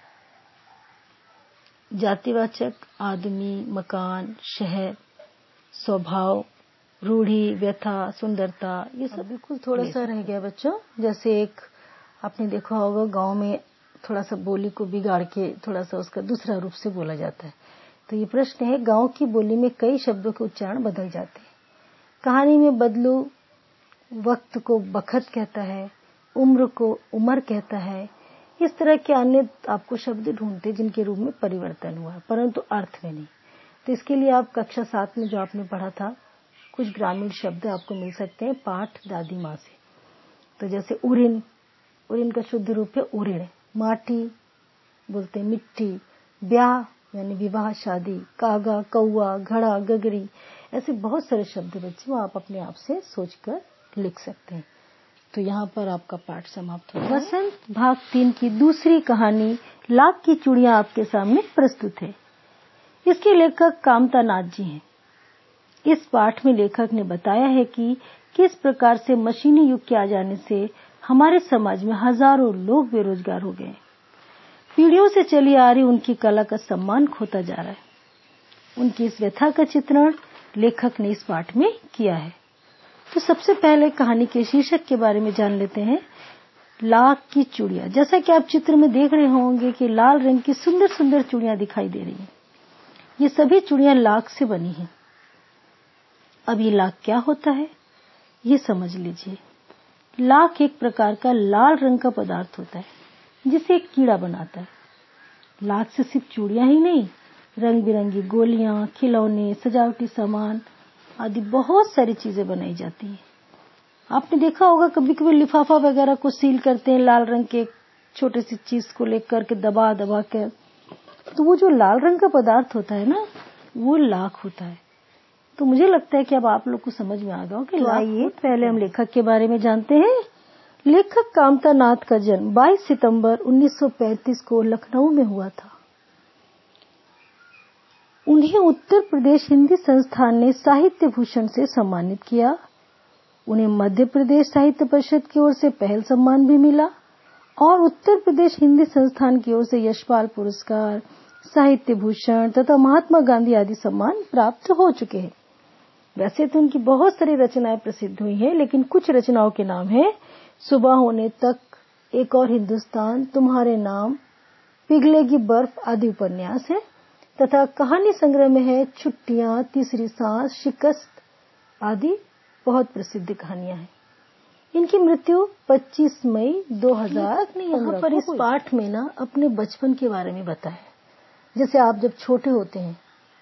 जातिवाचक आदमी, मकान, शहर, स्वभाव, रूढ़ी, व्यथा, सुंदरता, ये सब बिल्कुल थोड़ा सा रह गया बच्चों। जैसे एक आपने देखा होगा गांव में थोड़ा सा बोली को बिगाड़ के थोड़ा सा उसका दूसरा रूप से बोला जाता है। तो ये प्रश्न है, गांव की बोली में कई शब्दों के उच्चारण बदल जाते हैं। कहानी में बदलू वक्त को बखत कहता है, उम्र को उमर कहता है। इस तरह के अन्य आपको शब्द ढूंढते जिनके रूप में परिवर्तन हुआ, परंतु अर्थ में नहीं। तो इसके लिए आप कक्षा सात में जो आपने पढ़ा था, कुछ ग्रामीण शब्द आपको मिल सकते हैं पाठ दादी माँ से। तो जैसे उरिन, उरिन का शुद्ध रूप है उरिण। माटी बोलते मिट्टी। ब्याह यानी विवाह, शादी। कागा, कौआ, घड़ा, गगरी, ऐसे बहुत सारे शब्द बच्चों आप अपने आप से सोचकर लिख सकते हैं। तो यहाँ पर आपका पाठ समाप्त होता है। वसंत भाग तीन की दूसरी कहानी लाख की चूड़ियां आपके सामने प्रस्तुत है। इसके लेखक कामता नाथ जी हैं। इस पाठ में लेखक ने बताया है कि किस प्रकार से मशीनी युग के आ जाने से हमारे समाज में हजारों लोग बेरोजगार हो गए। पीढ़ियों से चली आ रही उनकी कला का सम्मान खोता जा रहा है। उनकी इस व्यथा का चित्रण लेखक ने इस पाठ में किया है। तो सबसे पहले कहानी के शीर्षक के बारे में जान लेते हैं, लाख की चूड़ियां। जैसा कि आप चित्र में देख रहे होंगे कि लाल रंग की सुंदर सुंदर चूड़ियां दिखाई दे रही हैं। ये सभी चूड़ियां लाख से बनी हैं। अब ये लाख क्या होता है ये समझ लीजिए। लाख एक प्रकार का लाल रंग का पदार्थ होता है जिसे एक कीड़ा बनाता है। लाख से सिर्फ चूड़ियां ही नहीं, रंग बिरंगी गोलियां, खिलौने, सजावटी सामान आदि बहुत सारी चीजें बनाई जाती हैं। आपने देखा होगा कभी कभी लिफाफा वगैरह को सील करते हैं लाल रंग के छोटे सी चीज को लेकर के दबा दबा कर, तो वो जो लाल रंग का पदार्थ होता है ना, वो लाख होता है। तो मुझे लगता है कि अब आप लोग को समझ में आ गया कि तो आइए पहले हम लेखक के बारे में जानते हैं। लेखक कामता नाथ का जन्म बाईस सितंबर उन्नीस सौ पैंतीस को लखनऊ में हुआ था। उन्हें उत्तर प्रदेश हिंदी संस्थान ने साहित्य भूषण से सम्मानित किया। उन्हें मध्य प्रदेश साहित्य परिषद की ओर से पहल सम्मान भी मिला और उत्तर प्रदेश हिंदी संस्थान की ओर से यशपाल पुरस्कार, साहित्य भूषण तथा महात्मा गांधी आदि सम्मान प्राप्त हो चुके हैं। वैसे तो उनकी बहुत सारी रचनाएं प्रसिद्ध हुई हैं, लेकिन कुछ रचनाओं के नाम हैं सुबह होने तक, एक और हिंदुस्तान, तुम्हारे नाम, पिघलेगी बर्फ आदि उपन्यास है तथा कहानी संग्रह में है छुट्टियां, तीसरी सांस, शिकस्त आदि बहुत प्रसिद्ध कहानियां हैं। इनकी मृत्यु पच्चीस मई दो हज़ार ने यहाँ पर इस पाठ में ना अपने बचपन के बारे में बताया। जैसे आप जब छोटे होते हैं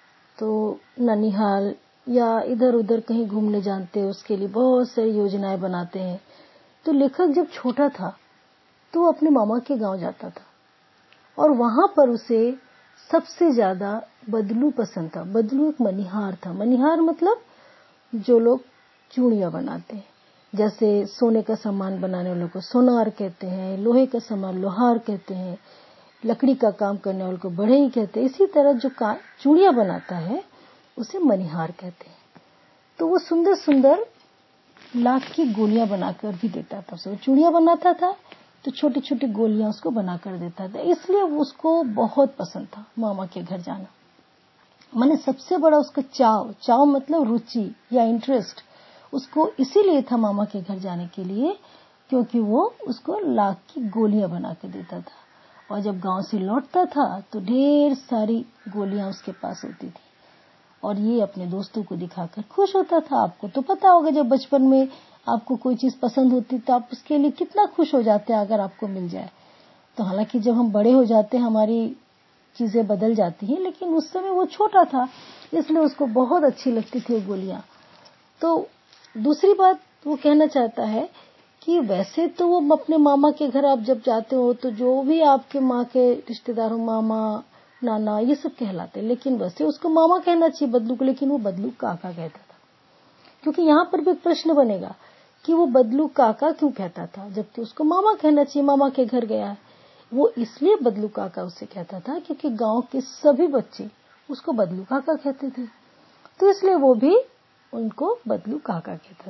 तो ननिहाल या इधर उधर कहीं घूमने जानते हैं, उसके लिए बहुत सारी योजनाएं बनाते हैं। तो लेखक जब छोटा था तो वो अपने मामा के गांव जाता था और वहां पर उसे सबसे ज्यादा बदलू पसंद था। बदलू एक मनिहार था। मनिहार मतलब जो लोग चूड़ियां बनाते हैं। जैसे सोने का सामान बनाने वालों को सोनार कहते हैं, लोहे का सामान लोहार कहते हैं, लकड़ी का काम करने वालों को बढ़ई कहते हैं। इसी तरह जो चूड़ियां बनाता है उसे मनिहार कहते हैं। तो वो सुंदर सुंदर लाख की गोलियां बनाकर भी देता था। वो चूड़ियां बनाता था तो छोटी छोटी गोलियां उसको बनाकर देता था। इसलिए उसको बहुत पसंद था मामा के घर जाना। माने सबसे बड़ा उसका चाव, चाव मतलब रुचि या इंटरेस्ट, उसको इसीलिए था मामा के घर जाने के लिए क्योंकि वो उसको लाख की गोलियां बना के देता था। और जब गांव से लौटता था तो ढेर सारी गोलियां उसके पास होती थी और ये अपने दोस्तों को दिखाकर खुश होता था। आपको तो पता होगा जब बचपन में आपको कोई चीज पसंद होती तो आप उसके लिए कितना खुश हो जाते हैं अगर आपको मिल जाए। तो हालांकि जब हम बड़े हो जाते हैं हमारी चीजें बदल जाती हैं, लेकिन उस समय वो छोटा था इसलिए उसको बहुत अच्छी लगती थी वो गोलियां। तो दूसरी बात वो कहना चाहता है कि वैसे तो वो अपने मामा के घर आप जब जाते हो तो जो भी आपके माँ के रिश्तेदार हो, मामा नाना ये सब कहलाते, लेकिन वैसे उसको मामा कहना चाहिए बदलू को, लेकिन वो बदलू काका कहता था। क्योंकि यहाँ पर भी एक प्रश्न बनेगा कि वो बदलू काका क्यों कहता था जबकि उसको मामा कहना चाहिए, मामा के घर गया है। वो इसलिए बदलू काका उससे कहता था क्योंकि गांव के सभी बच्चे उसको बदलू काका कहते थे, तो इसलिए वो भी उनको बदलू काका कहता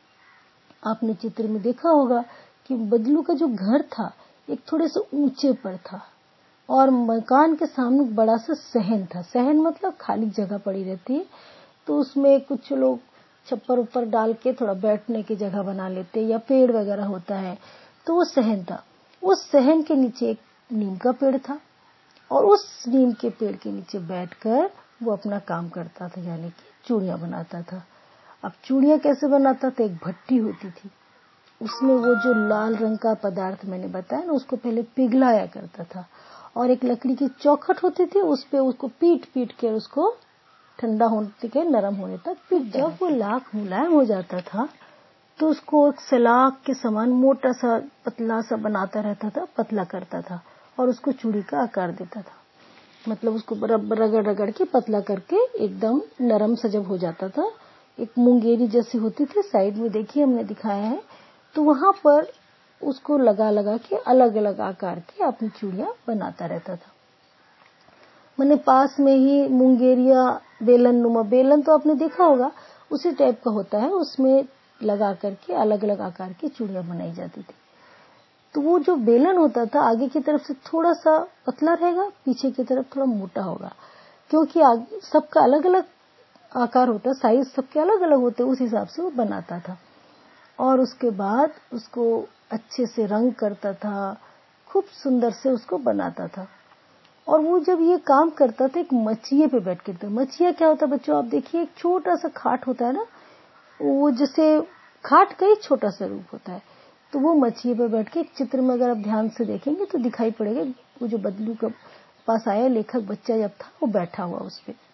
था। आपने चित्र में देखा होगा कि बदलू का जो घर था एक थोड़े से ऊंचे पर था और मकान के सामने बड़ा सा सहन था। सहन मतलब खाली जगह पड़ी रहती है तो उसमें कुछ लोग छप्पर ऊपर डाल के थोड़ा बैठने की जगह बना लेते या पेड़ वगैरह होता है, तो वो सहन था। उस सहन के नीचे एक नीम का पेड़ था और उस नीम के पेड़ के नीचे बैठकर वो अपना काम करता था, यानी कि चूड़ियां बनाता था। अब चूड़ियां कैसे बनाता था, एक भट्टी होती थी, उसमें वो जो लाल रंग का पदार्थ मैंने बताया ना उसको पहले पिघलाया करता था और एक लकड़ी की चौखट होती थी उस पे उसको पीट पीट के उसको ठंडा होने के नरम होने तक पीट। जब वो लाख मुलायम हो जाता था तो उसको एक सलाख के समान मोटा सा पतला सा बनाता रहता था, पतला करता था और उसको चूड़ी का आकार देता था। मतलब उसको रगड़ रगड़ के पतला करके एकदम नरम सा जब हो जाता था, एक मुंगेरी जैसी होती थी, साइड में देखिए हमने दिखाया है, तो वहां पर उसको लगा लगा के अलग अलग आकार की अपनी चूड़ियां बनाता रहता था। मैंने पास में ही मुंगेरिया बेलन नुमा, बेलन तो आपने देखा होगा, उसी टाइप का होता है, उसमें लगा करके अलग अलग आकार की चूड़ियां बनाई जाती थी। तो वो जो बेलन होता था आगे की तरफ से थोड़ा सा पतला रहेगा, पीछे की तरफ थोड़ा मोटा होगा, क्योंकि सबका अलग अलग आकार होता है, साइज सबके अलग अलग होते, उस हिसाब से वो बनाता था। और उसके बाद उसको अच्छे से रंग करता था, खूब सुंदर से उसको बनाता था। और वो जब ये काम करता था एक मचिए पे बैठ के, मचिया क्या होता है बच्चों, आप देखिए एक छोटा सा खाट होता है ना, वो जैसे खाट का ही छोटा सा रूप होता है। तो वो मचिए पे बैठ के, एक चित्र में अगर आप ध्यान से देखेंगे तो दिखाई पड़ेगा, वो जो बदलू के पास आया लेखक बच्चा जब था वो बैठा हुआ उस पे,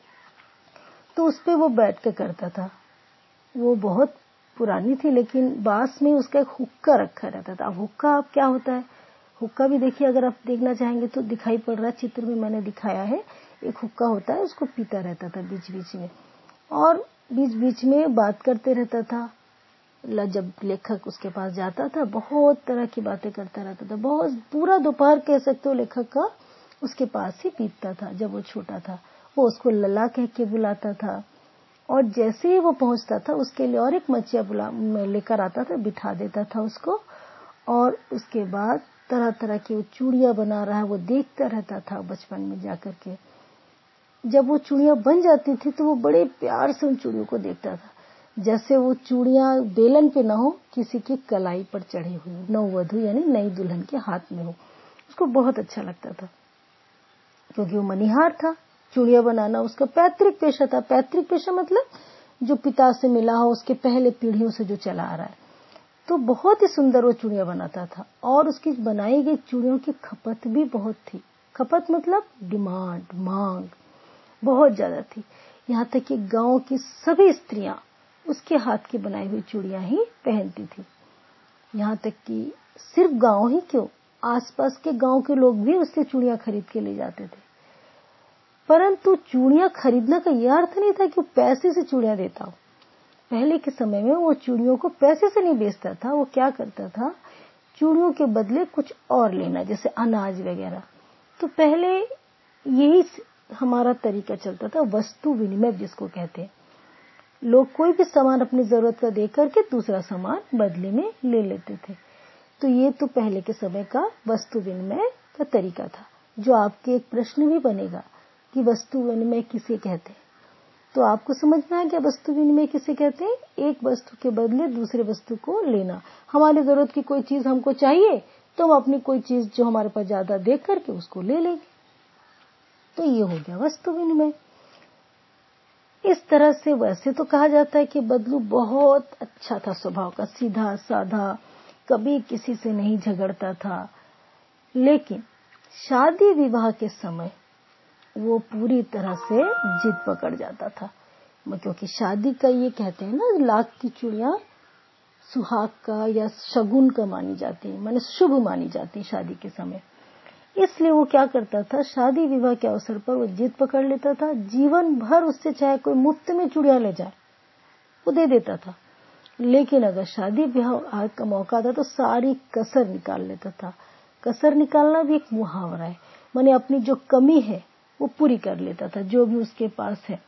तो उस पे वो बैठ के करता था। वो बहुत पुरानी थी, लेकिन बांस में उसका एक हुक्का रखा रहता था। अब हुक्का क्या होता है, हुक्का भी देखिए अगर आप देखना चाहेंगे तो दिखाई पड़ रहा है, चित्र में मैंने दिखाया है। एक हुक्का होता है, उसको पीता रहता था बीच बीच में, और बीच बीच में बात करते रहता था। जब लेखक उसके पास जाता था बहुत तरह की बातें करता रहता था, बहुत पूरा दोपहर कह सकते हो लेखक का उसके पास ही बीतता था। जब वो छोटा था वो उसको लला कह के बुलाता था, और जैसे ही वो पहुंचता था उसके लिए और एक मचिया बुला लेकर आता था, बिठा देता था उसको, और उसके बाद तरह तरह की वो चूड़ियां बना रहा है वो देखता रहता था बचपन में जाकर के। जब वो चूड़ियां बन जाती थी तो वो बड़े प्यार से उन चूड़ियों को देखता था, जैसे वो चूड़ियां बेलन पे ना हो, किसी की कलाई पर चढ़ी हुई, नववधू यानी नई दुल्हन के हाथ में हो। उसको बहुत अच्छा लगता था, क्योंकि वो मनिहार था। चूड़ियां बनाना उसका पैतृक पेशा था। पैतृक पेशा मतलब जो पिता से मिला हो, उसके पहले पीढ़ियों से जो चला आ रहा है। तो बहुत ही सुंदर वो चूड़ियां बनाता था, और उसकी बनाई गई चूड़ियों की खपत भी बहुत थी। खपत मतलब डिमांड, मांग बहुत ज्यादा थी। यहाँ तक कि गांव की सभी स्त्रियां उसके हाथ की बनाई हुई चूड़ियां ही पहनती थी। यहाँ तक कि सिर्फ गांव ही क्यों, आसपास के गांव के लोग भी उससे चूड़ियां खरीद के ले जाते थे। परंतु चूड़ियां खरीदने का यह अर्थ नहीं था कि वो पैसे से चूड़ियां देता हो। पहले के समय में वो चूड़ियों को पैसे से नहीं बेचता था। वो क्या करता था, चूड़ियों के बदले कुछ और लेना, जैसे अनाज वगैरह। तो पहले यही हमारा तरीका चलता था, वस्तु विनिमय जिसको कहते हैं। लोग कोई भी सामान अपनी जरूरत का दे करके दूसरा सामान बदले में ले लेते थे। तो ये तो पहले के समय का वस्तु विनिमय का तरीका था। जो आपके एक प्रश्न भी बनेगा कि वस्तु विनिमय किसे कहते हैं, तो आपको समझ में आ गया वस्तु विनिमय किसे कहते हैं। एक वस्तु के बदले दूसरे वस्तु को लेना। हमारी जरूरत की कोई चीज हमको चाहिए तो हम अपनी कोई चीज जो हमारे पास ज्यादा दे करके उसको ले लेंगे। तो ये हो गया वस्तु विनिमय। इस तरह से वैसे तो कहा जाता है कि बदलू बहुत अच्छा था स्वभाव का, सीधा साधा, कभी किसी से नहीं झगड़ता था। लेकिन शादी विवाह के समय वो पूरी तरह से जिद पकड़ जाता था, क्योंकि शादी का ये कहते हैं ना, लाख की चूड़ियां सुहाग का या शगुन का मानी जाती है, माने शुभ मानी जाती है शादी के समय। इसलिए वो क्या करता था, शादी विवाह के अवसर पर वो जिद पकड़ लेता था। जीवन भर उससे चाहे कोई मुफ्त में चूड़ियां ले जाए वो दे देता था, लेकिन अगर शादी विवाह का मौका था तो सारी कसर निकाल लेता था। कसर निकालना भी एक मुहावरा है, माने अपनी जो कमी है वो पूरी कर लेता था जो भी उसके पास है।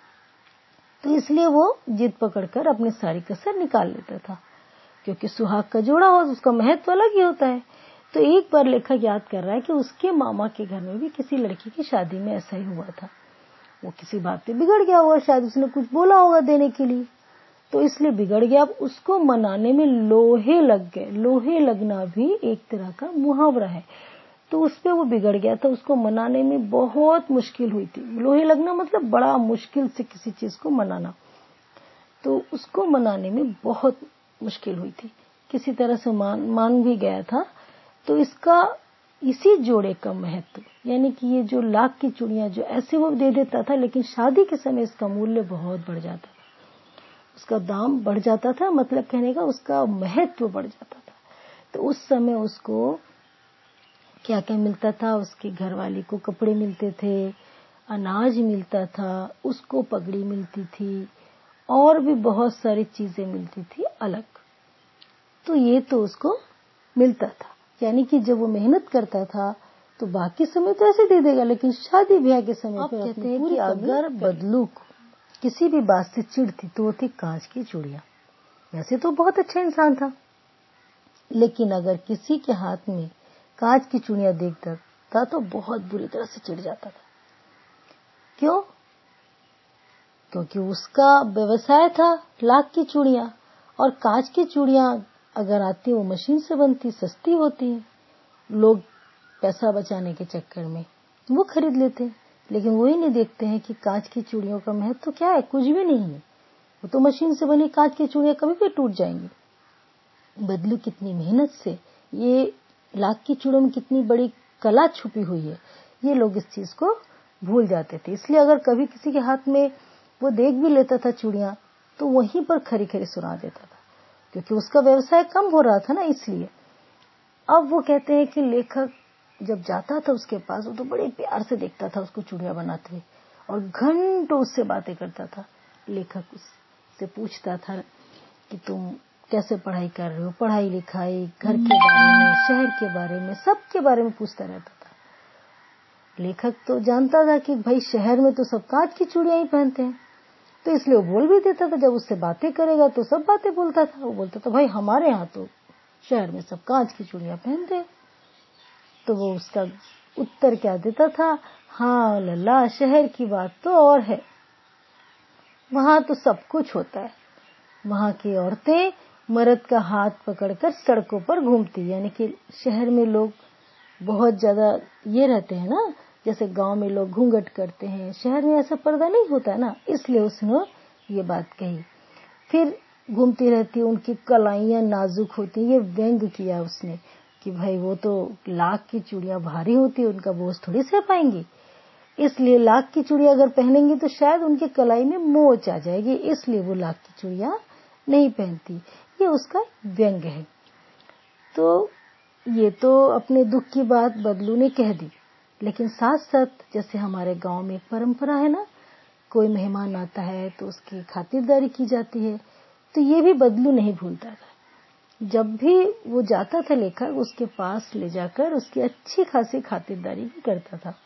तो इसलिए वो जिद पकड़कर अपनी सारी कसर निकाल लेता था, क्योंकि सुहाग का जोड़ा हो उसका महत्व अलग ही होता है। तो एक बार लेखक याद कर रहा है कि उसके मामा के घर में भी किसी लड़की की शादी में ऐसा ही हुआ था। वो किसी बात पे बिगड़ गया होगा, शायद उसने कुछ बोला होगा देने के लिए, तो इसलिए बिगड़ गया। अब उसको मनाने में लोहे लग गए। लोहे लगना भी एक तरह का मुहावरा है। तो उस पे वो बिगड़ गया था, उसको मनाने में बहुत मुश्किल हुई थी। लोहे लगना मतलब बड़ा मुश्किल से किसी चीज को मनाना, तो उसको मनाने में बहुत मुश्किल हुई थी। किसी तरह से मान मान भी गया था। तो इसका इसी जोड़े का महत्व, यानी कि ये जो लाख की चूड़ियां जो ऐसे वो दे देता था, लेकिन शादी के समय इसका मूल्य बहुत बढ़ जाता था, उसका दाम बढ़ जाता था, मतलब कहने का उसका महत्व बढ़ जाता था। तो उस समय उसको क्या क्या मिलता था, उसकी घरवाली को कपड़े मिलते थे, अनाज मिलता था, उसको पगड़ी मिलती थी, और भी बहुत सारी चीजें मिलती थी अलग। तो ये तो उसको मिलता था। यानी कि जब वो मेहनत करता था तो बाकी समय तो ऐसे दे देगा, लेकिन शादी ब्याह के समय पर कहते हैं कि अगर बदलू को किसी भी बात से चिढ़ थी तो वो थी कांच की चूड़ियां। वैसे तो बहुत अच्छा इंसान था, लेकिन अगर किसी के हाथ में कांच की चूड़ियां देखता था तो बहुत बुरी तरह से चिढ़ जाता था। क्यों? क्योंकि उसका व्यवसाय था लाख की चूड़ियां, और कांच की चूड़ियां अगर आती वो मशीन से बनती, सस्ती होती है, लोग पैसा बचाने के चक्कर में वो खरीद लेते हैं। लेकिन वो ही नहीं देखते हैं कि कांच की चूड़ियों का महत्व तो क्या है, कुछ भी नहीं है। वो तो मशीन से बनी कांच की चूड़ियां कभी भी टूट जाएंगी। बदलू कितनी मेहनत से, ये लाख की चूड़ियों में कितनी बड़ी कला छुपी हुई है, ये लोग इस चीज को भूल जाते थे। इसलिए अगर कभी किसी के हाथ में वो देख भी लेता था चूड़ियां तो वहीं पर खरी खरी सुना देता था, क्योंकि उसका व्यवसाय कम हो रहा था ना, इसलिए। अब वो कहते हैं कि लेखक जब जाता था उसके पास, वो तो बड़े प्यार से देखता था उसको चूड़ियां बनाते हुए और घंटों उससे बातें करता था। लेखक उससे पूछता था कि तुम कैसे पढ़ाई कर रहे हो, पढ़ाई लिखाई, घर के बारे में, शहर के बारे में, सबके बारे में पूछता रहता था। लेखक तो जानता था कि भाई शहर में तो सब कांच की चूड़ियां ही पहनते हैं, तो इसलिए वो बोल भी देता था। जब उससे बातें करेगा तो सब बातें बोलता था। वो बोलता था भाई हमारे यहाँ तो शहर में सब कांच की चूड़ियां पहनते हैं। तो वो उसका उत्तर क्या देता था, हाँ लल्ला, शहर की बात तो और है, वहां तो सब कुछ होता है। वहां की औरतें मर्द का हाथ पकड़कर सड़कों पर घूमती, यानी कि शहर में लोग बहुत ज्यादा ये रहते हैं ना, जैसे गांव में लोग घूंघट करते हैं, शहर में ऐसा पर्दा नहीं होता है ना, इसलिए उसने ये बात कही। फिर घूमती रहती, उनकी कलाइयां नाजुक होती, ये व्यंग किया उसने कि भाई वो तो लाख की चूड़ियां भारी होती है, उनका बोझ थोड़ी सह पाएंगी, इसलिए लाख की चूड़ियां अगर पहनेंगी तो शायद उनकी कलाई में मोच आ जाएगी, इसलिए वो लाख की चूड़ियां नहीं पहनती। ये उसका व्यंग है। तो ये तो अपने दुख की बात बदलू ने कह दी, लेकिन साथ साथ जैसे हमारे गांव में एक परंपरा है ना, कोई मेहमान आता है तो उसकी खातिरदारी की जाती है, तो ये भी बदलू नहीं भूलता था। जब भी वो जाता था लेखक उसके पास ले जाकर उसकी अच्छी खासी खातिरदारी भी करता था।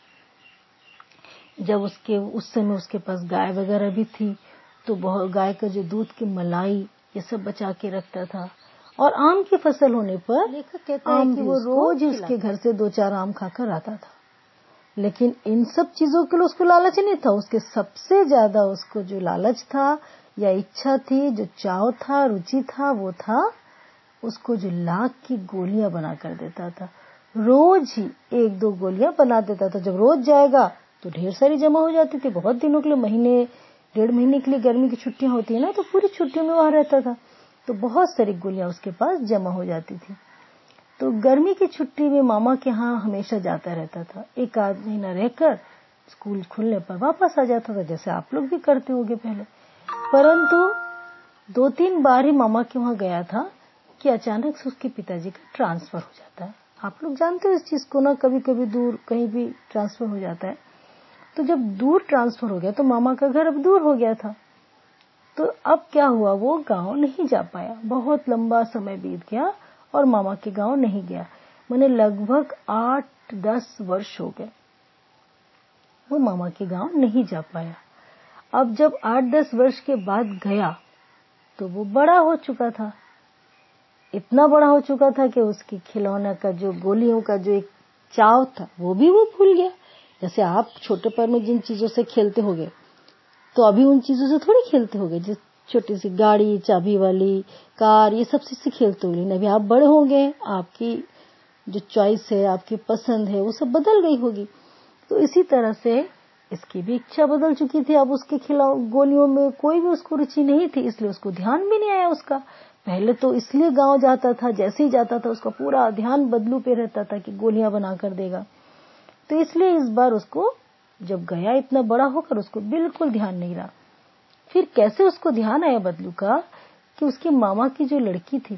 जब उसके उस समय उसके पास गाय वगैरह भी थी तो बहुत गाय का जो दूध की मलाई ये सब बचा के रखता था। और आम की फसल होने पर लेखक कहता है कि वो रोज उसके घर से दो चार आम खाकर आता था। लेकिन इन सब चीजों के लिए उसको लालच नहीं था। उसके सबसे ज्यादा उसको जो लालच था या इच्छा थी, जो चाव था, रुचि था, वो था उसको जो लाख की गोलियां बना कर देता था। रोज ही एक दो गोलियां बना देता था। जब रोज जाएगा तो ढेर सारी जमा हो जाती थी, बहुत दिनों के लिए, महीने डेढ़ महीने के लिए गर्मी की छुट्टियां होती है ना, तो पूरी छुट्टियों में वहां रहता था, तो बहुत सारी गोलियां उसके पास जमा हो जाती थी। तो गर्मी की छुट्टी में मामा के यहाँ हमेशा जाता रहता था। एक आध महीना रहकर स्कूल खुलने पर वापस आ जाता था, जैसे आप लोग भी करते होंगे पहले। परंतु दो तीन बार ही मामा के वहां गया था कि अचानक से उसके पिताजी का ट्रांसफर हो जाता है। आप लोग जानते हो इस चीज को ना, कभी कभी दूर कहीं भी ट्रांसफर हो जाता है। तो जब दूर ट्रांसफर हो गया तो मामा का घर अब दूर हो गया था, तो अब क्या हुआ, वो गांव नहीं जा पाया। बहुत लंबा समय बीत गया और मामा के गांव नहीं गया। मैंने लगभग आठ दस वर्ष हो गए वो मामा के गांव नहीं जा पाया। अब जब आठ दस वर्ष के बाद गया तो वो बड़ा हो चुका था, इतना बड़ा हो चुका था कि उसकी खिलौना का जो गोलियों का जो एक चाव था वो भी वो भूल गया। जैसे आप छोटेपन में जिन चीजों से खेलते होगे तो अभी उन चीजों से थोड़ी खेलते होगे, जिस छोटी सी गाड़ी, चाबी वाली कार, ये सब चीज से खेलते होंगे। अभी आप बड़े होंगे, आपकी जो चॉइस है, आपकी पसंद है, वो सब बदल गई होगी। तो इसी तरह से इसकी भी इच्छा बदल चुकी थी। अब उसके खिलाफ गोलियों में कोई भी उसको रुचि नहीं थी, इसलिए उसको ध्यान भी नहीं आया उसका। पहले तो इसलिए गांव जाता था, जैसे ही जाता था उसका पूरा ध्यान बदलू पे रहता था कि गोलियां बना कर देगा। तो इसलिए इस बार उसको जब गया इतना बड़ा होकर उसको बिल्कुल ध्यान नहीं रहा। फिर कैसे उसको ध्यान आया बदलू का कि उसके मामा की जो लड़की थी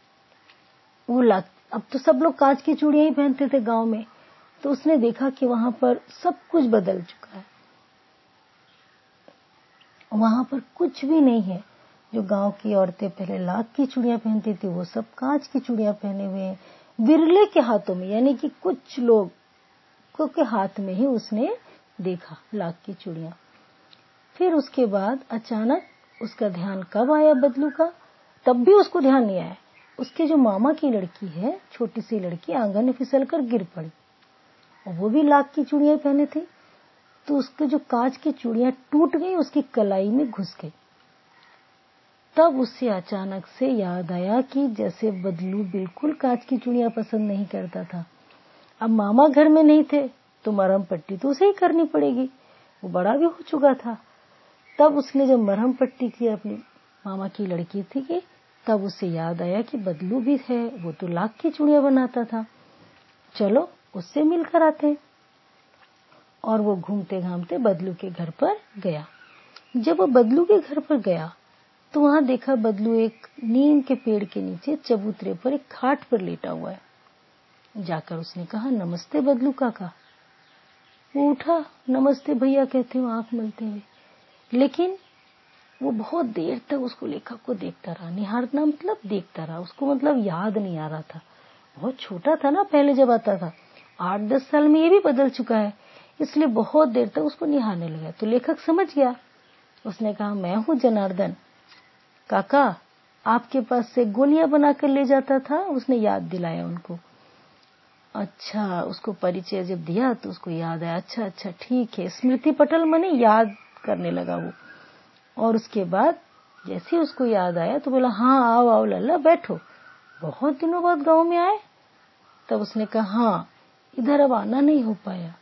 वो लाख, अब तो सब लोग कांच की चूड़ियां ही पहनते थे गांव में, तो उसने देखा कि वहां पर सब कुछ बदल चुका है, वहां पर कुछ भी नहीं है। जो गांव की औरतें पहले लाख की चूड़ियां पहनती थी वो सब कांच की चूड़ियां पहने हुए हैं। बिरले के हाथों में, यानी कि कुछ लोग के हाथ में ही उसने देखा लाख की चूड़ियां। फिर उसके बाद अचानक उसका ध्यान कब आया बदलू का, तब भी उसको ध्यान नहीं आया। उसके जो मामा की लड़की है, छोटी सी लड़की, आंगन में फिसलकर गिर पड़ी और वो भी लाख की चूड़ियां पहने थे। तो उसके जो कांच की चूड़ियां टूट गई, उसकी कलाई में घुस गई। तब उससे अचानक से याद आया कि जैसे बदलू बिल्कुल कांच की चूड़ियां पसंद नहीं करता था। अब मामा घर में नहीं थे तो मरहम पट्टी तो उसे ही करनी पड़ेगी, वो बड़ा भी हो चुका था। तब उसने जब मरहम पट्टी की अपनी मामा की लड़की थी कि तब उसे याद आया कि बदलू भी है, वो तो लाख की चूड़ियां बनाता था, चलो उससे मिलकर आते हैं। और वो घूमते घामते बदलू के घर पर गया। जब वो बदलू के घर पर गया तो वहां देखा बदलू एक नीम के पेड़ के नीचे चबूतरे पर एक खाट पर लेटा हुआ है। जाकर उसने कहा, नमस्ते बदलू काका। वो उठा, नमस्ते भैया कहते हुए आंख मलते हुए, लेकिन वो बहुत देर तक उसको लेखक को देखता रहा। निहारना मतलब देखता रहा, उसको मतलब याद नहीं आ रहा था। बहुत छोटा था ना पहले जब आता था, आठ दस साल में ये भी बदल चुका है, इसलिए बहुत देर तक उसको निहारने लगा। तो लेखक समझ गया, उसने कहा, मैं हूं जनार्दन काका, आपके पास से गोलियां बनाकर ले जाता था। उसने याद दिलाया उनको। अच्छा, उसको परिचय जब दिया तो उसको याद आया, अच्छा अच्छा ठीक है, स्मृति पटल माने याद करने लगा वो। और उसके बाद जैसे उसको याद आया तो बोला, हाँ आओ आओ लल्ला बैठो, बहुत दिनों बाद गांव में आए। तब उसने कहा, हाँ इधर अब आना नहीं हो पाया।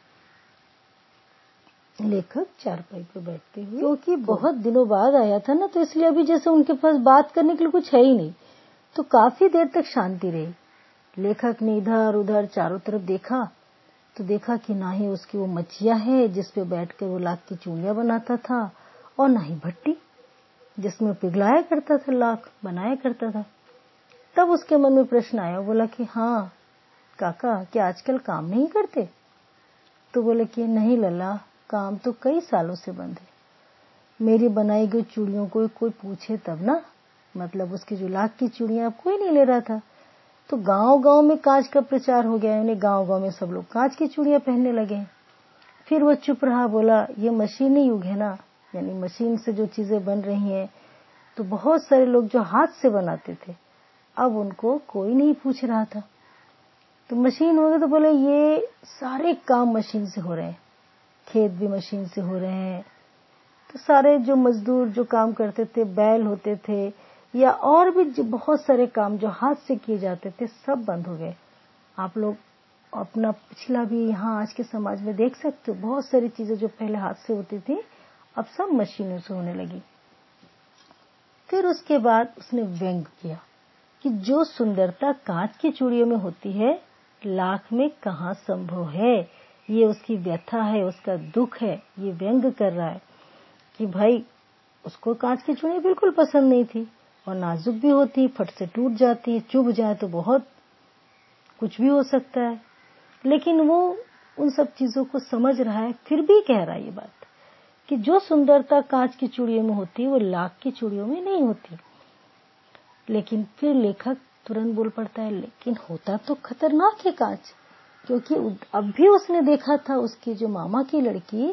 लेखक चारपाई पर बैठते हुए, क्योंकि बहुत दिनों बाद आया था ना, तो इसलिए अभी जैसे उनके पास बात करने के लिए कुछ है ही नहीं, तो काफी देर तक शांति रही। लेखक ने इधर उधर चारों तरफ देखा तो देखा कि ना ही उसकी वो मचिया है जिसपे बैठकर वो लाख की चूड़ियां बनाता था, और ना ही भट्टी जिसमें पिघलाया करता था, लाख बनाया करता था। तब उसके मन में प्रश्न आया, बोला कि हाँ काका, क्या आजकल काम नहीं करते? तो बोले कि नहीं लल्ला, काम तो कई सालों से बंद है। मेरी बनाई गई चूड़ियों को कोई पूछे तब ना, मतलब उसकी जो लाख की चूड़ियां अब कोई नहीं ले रहा था। तो गांव गांव में कांच का प्रचार हो गया, यानी गांव गांव में सब लोग कांच की चूड़ियां पहनने लगे। फिर वो चुप रहा, बोला ये मशीनी युग है ना, यानी मशीन से जो चीजें बन रही हैं, तो बहुत सारे लोग जो हाथ से बनाते थे अब उनको कोई नहीं पूछ रहा था। तो मशीन हो गई, तो बोले ये सारे काम मशीन से हो रहे हैं, खेत भी मशीन से हो रहे हैं। तो सारे जो मजदूर जो काम करते थे, बैल होते थे या और भी बहुत सारे काम जो हाथ से किए जाते थे, सब बंद हो गए। आप लोग अपना पिछला भी यहाँ आज के समाज में देख सकते हो, बहुत सारी चीजें जो पहले हाथ से होती थी अब सब मशीनों से होने लगी। फिर उसके बाद उसने व्यंग किया कि जो सुंदरता कांच की चूड़ियों में होती है, लाख में कहाँ संभव है। ये उसकी व्यथा है, उसका दुख है, ये व्यंग कर रहा है कि भाई उसको कांच की चूड़ियां बिल्कुल पसंद नहीं थी, और नाजुक भी होती, फट से टूट जाती, चुभ जाए तो बहुत कुछ भी हो सकता है। लेकिन वो उन सब चीजों को समझ रहा है, फिर भी कह रहा है ये बात कि जो सुंदरता कांच की चूड़ियों में होती है वो लाख की चूड़ियों में नहीं होती। लेकिन फिर लेखक तुरंत बोल पड़ता है, लेकिन होता तो खतरनाक है कांच, क्योंकि अब भी उसने देखा था उसकी जो मामा की लड़की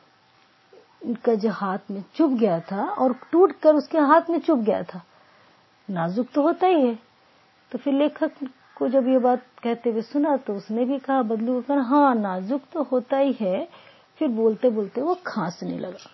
का जो हाथ में चुभ गया था और टूट कर उसके हाथ में चुभ गया था, नाजुक तो होता ही है। तो फिर लेखक को जब ये बात कहते हुए सुना तो उसने भी कहा, बदलू को कहा, हाँ नाजुक तो होता ही है। फिर बोलते बोलते वो खांसने लगा,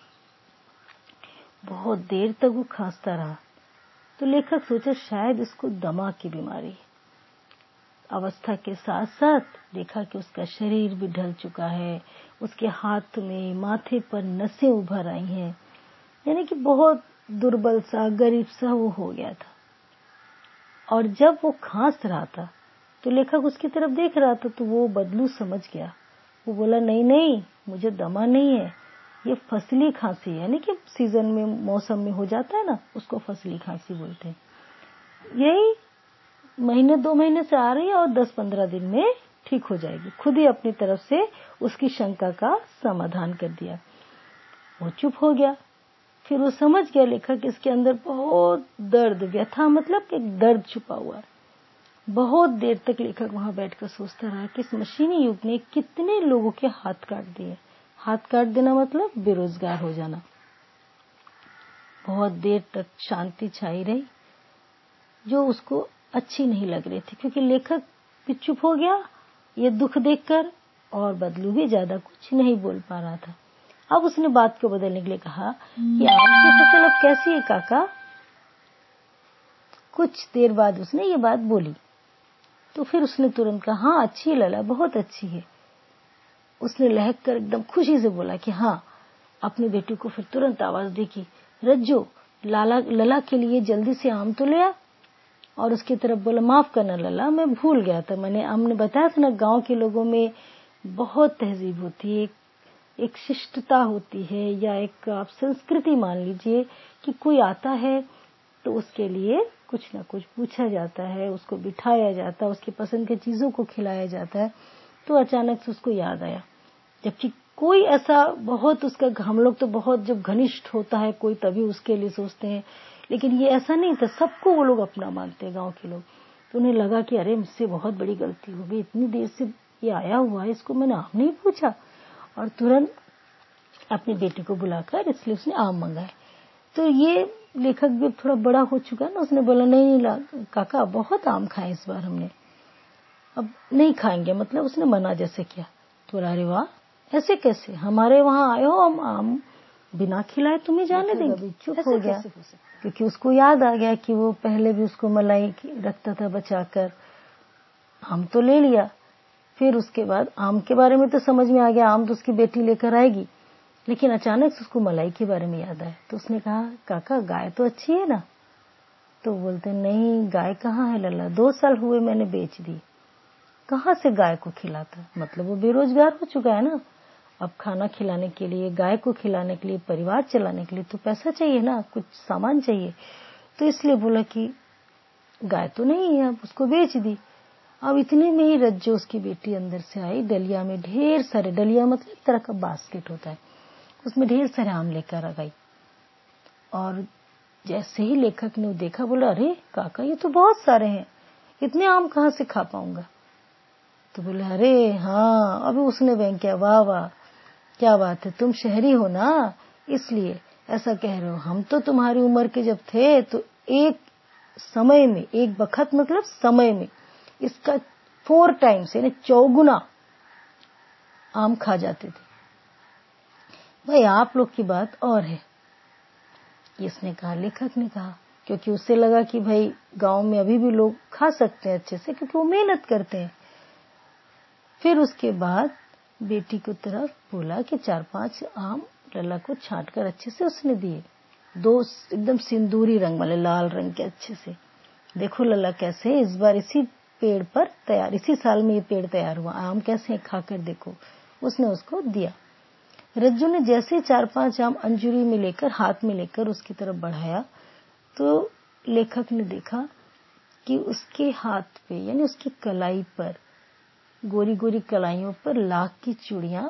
बहुत देर तक वो खांसता रहा। तो लेखक सोचा शायद इसको दमा की बीमारी। अवस्था के साथ साथ देखा कि उसका शरीर भी ढल चुका है, उसके हाथ में माथे पर नसें उभर आई हैं, यानी कि बहुत दुर्बल सा गरीब सा वो हो गया था। और जब वो खांस रहा था तो लेखक उसकी तरफ देख रहा था, तो वो बदलू समझ गया। वो बोला, नहीं नहीं मुझे दमा नहीं है, ये फसली खांसी है, यानी कि सीजन में मौसम में हो जाता है ना, उसको फसली खांसी बोलते हैं। यही महीने दो महीने से आ रही है और दस पंद्रह दिन में ठीक हो जाएगी। खुद ही अपनी तरफ से उसकी शंका का समाधान कर दिया। वो चुप हो गया। फिर वो समझ गया लेखक इसके अंदर बहुत दर्द, व्यथा मतलब कि दर्द छुपा हुआ है। बहुत देर तक लेखक वहां बैठकर सोचता रहा कि इस मशीनी युग ने कितने लोगों के हाथ काट दिए। हाथ काट देना मतलब बेरोजगार हो जाना। बहुत देर तक शांति छाई रही जो उसको अच्छी नहीं लग रही थी, क्योंकि लेखक भी चुप हो गया ये दुख देखकर, और बदलू भी ज्यादा कुछ नहीं बोल पा रहा था। अब उसने बात को बदलने के लिए कहा कि आम की फसल अब कैसी है काका। कुछ देर बाद उसने ये बात बोली तो फिर उसने तुरंत कहा, हाँ अच्छी है लला, बहुत अच्छी है। उसने लहक कर एकदम खुशी से बोला कि हाँ। अपनी बेटी को फिर तुरंत आवाज दी कि रज्जो, लाला लला के लिए जल्दी से आम तो ले आ। और उसकी तरफ बोला, माफ करना लला, मैं भूल गया था। मैंने हमने बताया था ना, गांव के लोगों में बहुत तहजीब होती है, एक शिष्टता होती है, या एक आप संस्कृति मान लीजिए कि कोई आता है तो उसके लिए कुछ ना कुछ पूछा जाता है, उसको बिठाया जाता है, उसकी पसंद की चीजों को खिलाया जाता है। तो अचानक से उसको याद आया, जबकि कोई ऐसा बहुत उसका, हम लोग तो बहुत जब घनिष्ठ होता है कोई तभी उसके लिए सोचते हैं, लेकिन ये ऐसा नहीं था, सबको वो लोग अपना मानते हैं गांव के लोग। तो उन्हें लगा कि अरे मुझसे बहुत बड़ी गलती हो गई, इतनी देर से ये आया हुआ है, इसको मैंने आम नहीं पूछा। और तुरंत अपनी बेटी को बुलाकर इसलिए उसने आम मंगाए। तो ये लेखक भी थोड़ा बड़ा हो चुका ना, उसने बोला, नहीं काका बहुत आम खाए इस बार हमने, अब नहीं खाएंगे, मतलब उसने मना जैसे किया। तो अरे वाह, ऐसे कैसे, हमारे वहां आए हो, हम आम बिना खिलाए तुम्हें जाने देंगे। चुप हो गया, क्योंकि उसको याद आ गया कि वो पहले भी उसको मलाई रखता था बचाकर। आम तो ले लिया, फिर उसके बाद आम के बारे में तो समझ में आ गया, आम तो उसकी बेटी लेकर आएगी, लेकिन अचानक से उसको मलाई के बारे में याद आया। तो उसने कहा, काका गाय तो अच्छी है ना। तो बोलते, नहीं गाय कहाँ है लल्ला, दो साल हुए मैंने बेच दी, कहाँ से गाय को खिलाता। मतलब वो बेरोजगार हो चुका है ना, अब खाना खिलाने के लिए, गाय को खिलाने के लिए, परिवार चलाने के लिए तो पैसा चाहिए ना, कुछ सामान चाहिए। तो इसलिए बोला कि गाय तो नहीं है, अब उसको बेच दी। अब इतने में ही रज्जो उसकी बेटी अंदर से आई, डलिया में ढेर सारे, डलिया मतलब एक तरह का बास्केट होता है, उसमें ढेर सारे आम लेकर आ गई। और जैसे ही लेखक ने देखा, बोला, अरे काका ये तो बहुत सारे हैं, इतने आम कहाँ से खा पाऊंगा। तो बोले, अरे हाँ। अभी उसने बैंक किया, वाह वाह क्या बात है, तुम शहरी हो ना इसलिए ऐसा कह रहे हो, हम तो तुम्हारी उम्र के जब थे तो एक समय में, एक बखत मतलब समय में, इसका फोर टाइम्स यानी चौगुना आम खा जाते थे। भाई आप लोग की बात और है, इसने कहा, लेखक ने कहा, क्योंकि उससे लगा कि भाई गांव में अभी भी लोग खा सकते हैं अच्छे से, क्योंकि वो मेहनत करते हैं। फिर उसके बाद बेटी की तरफ बोला कि चार पांच आम लला को छांट कर अच्छे से उसने दिए, दो एकदम सिंदूरी रंग वाले, लाल रंग के अच्छे से। देखो लला कैसे इस बार इसी पेड़ पर तैयार, इसी साल में ये पेड़ तैयार हुआ, आम कैसे खाकर देखो। उसने उसको दिया। रज्जू ने जैसे चार पांच आम अंजुरी में लेकर, हाथ में लेकर उसकी तरफ बढ़ाया, तो लेखक ने देखा कि उसके हाथ पे यानी उसकी कलाई पर, गोरी गोरी कलाइयों पर लाख की चूड़ियां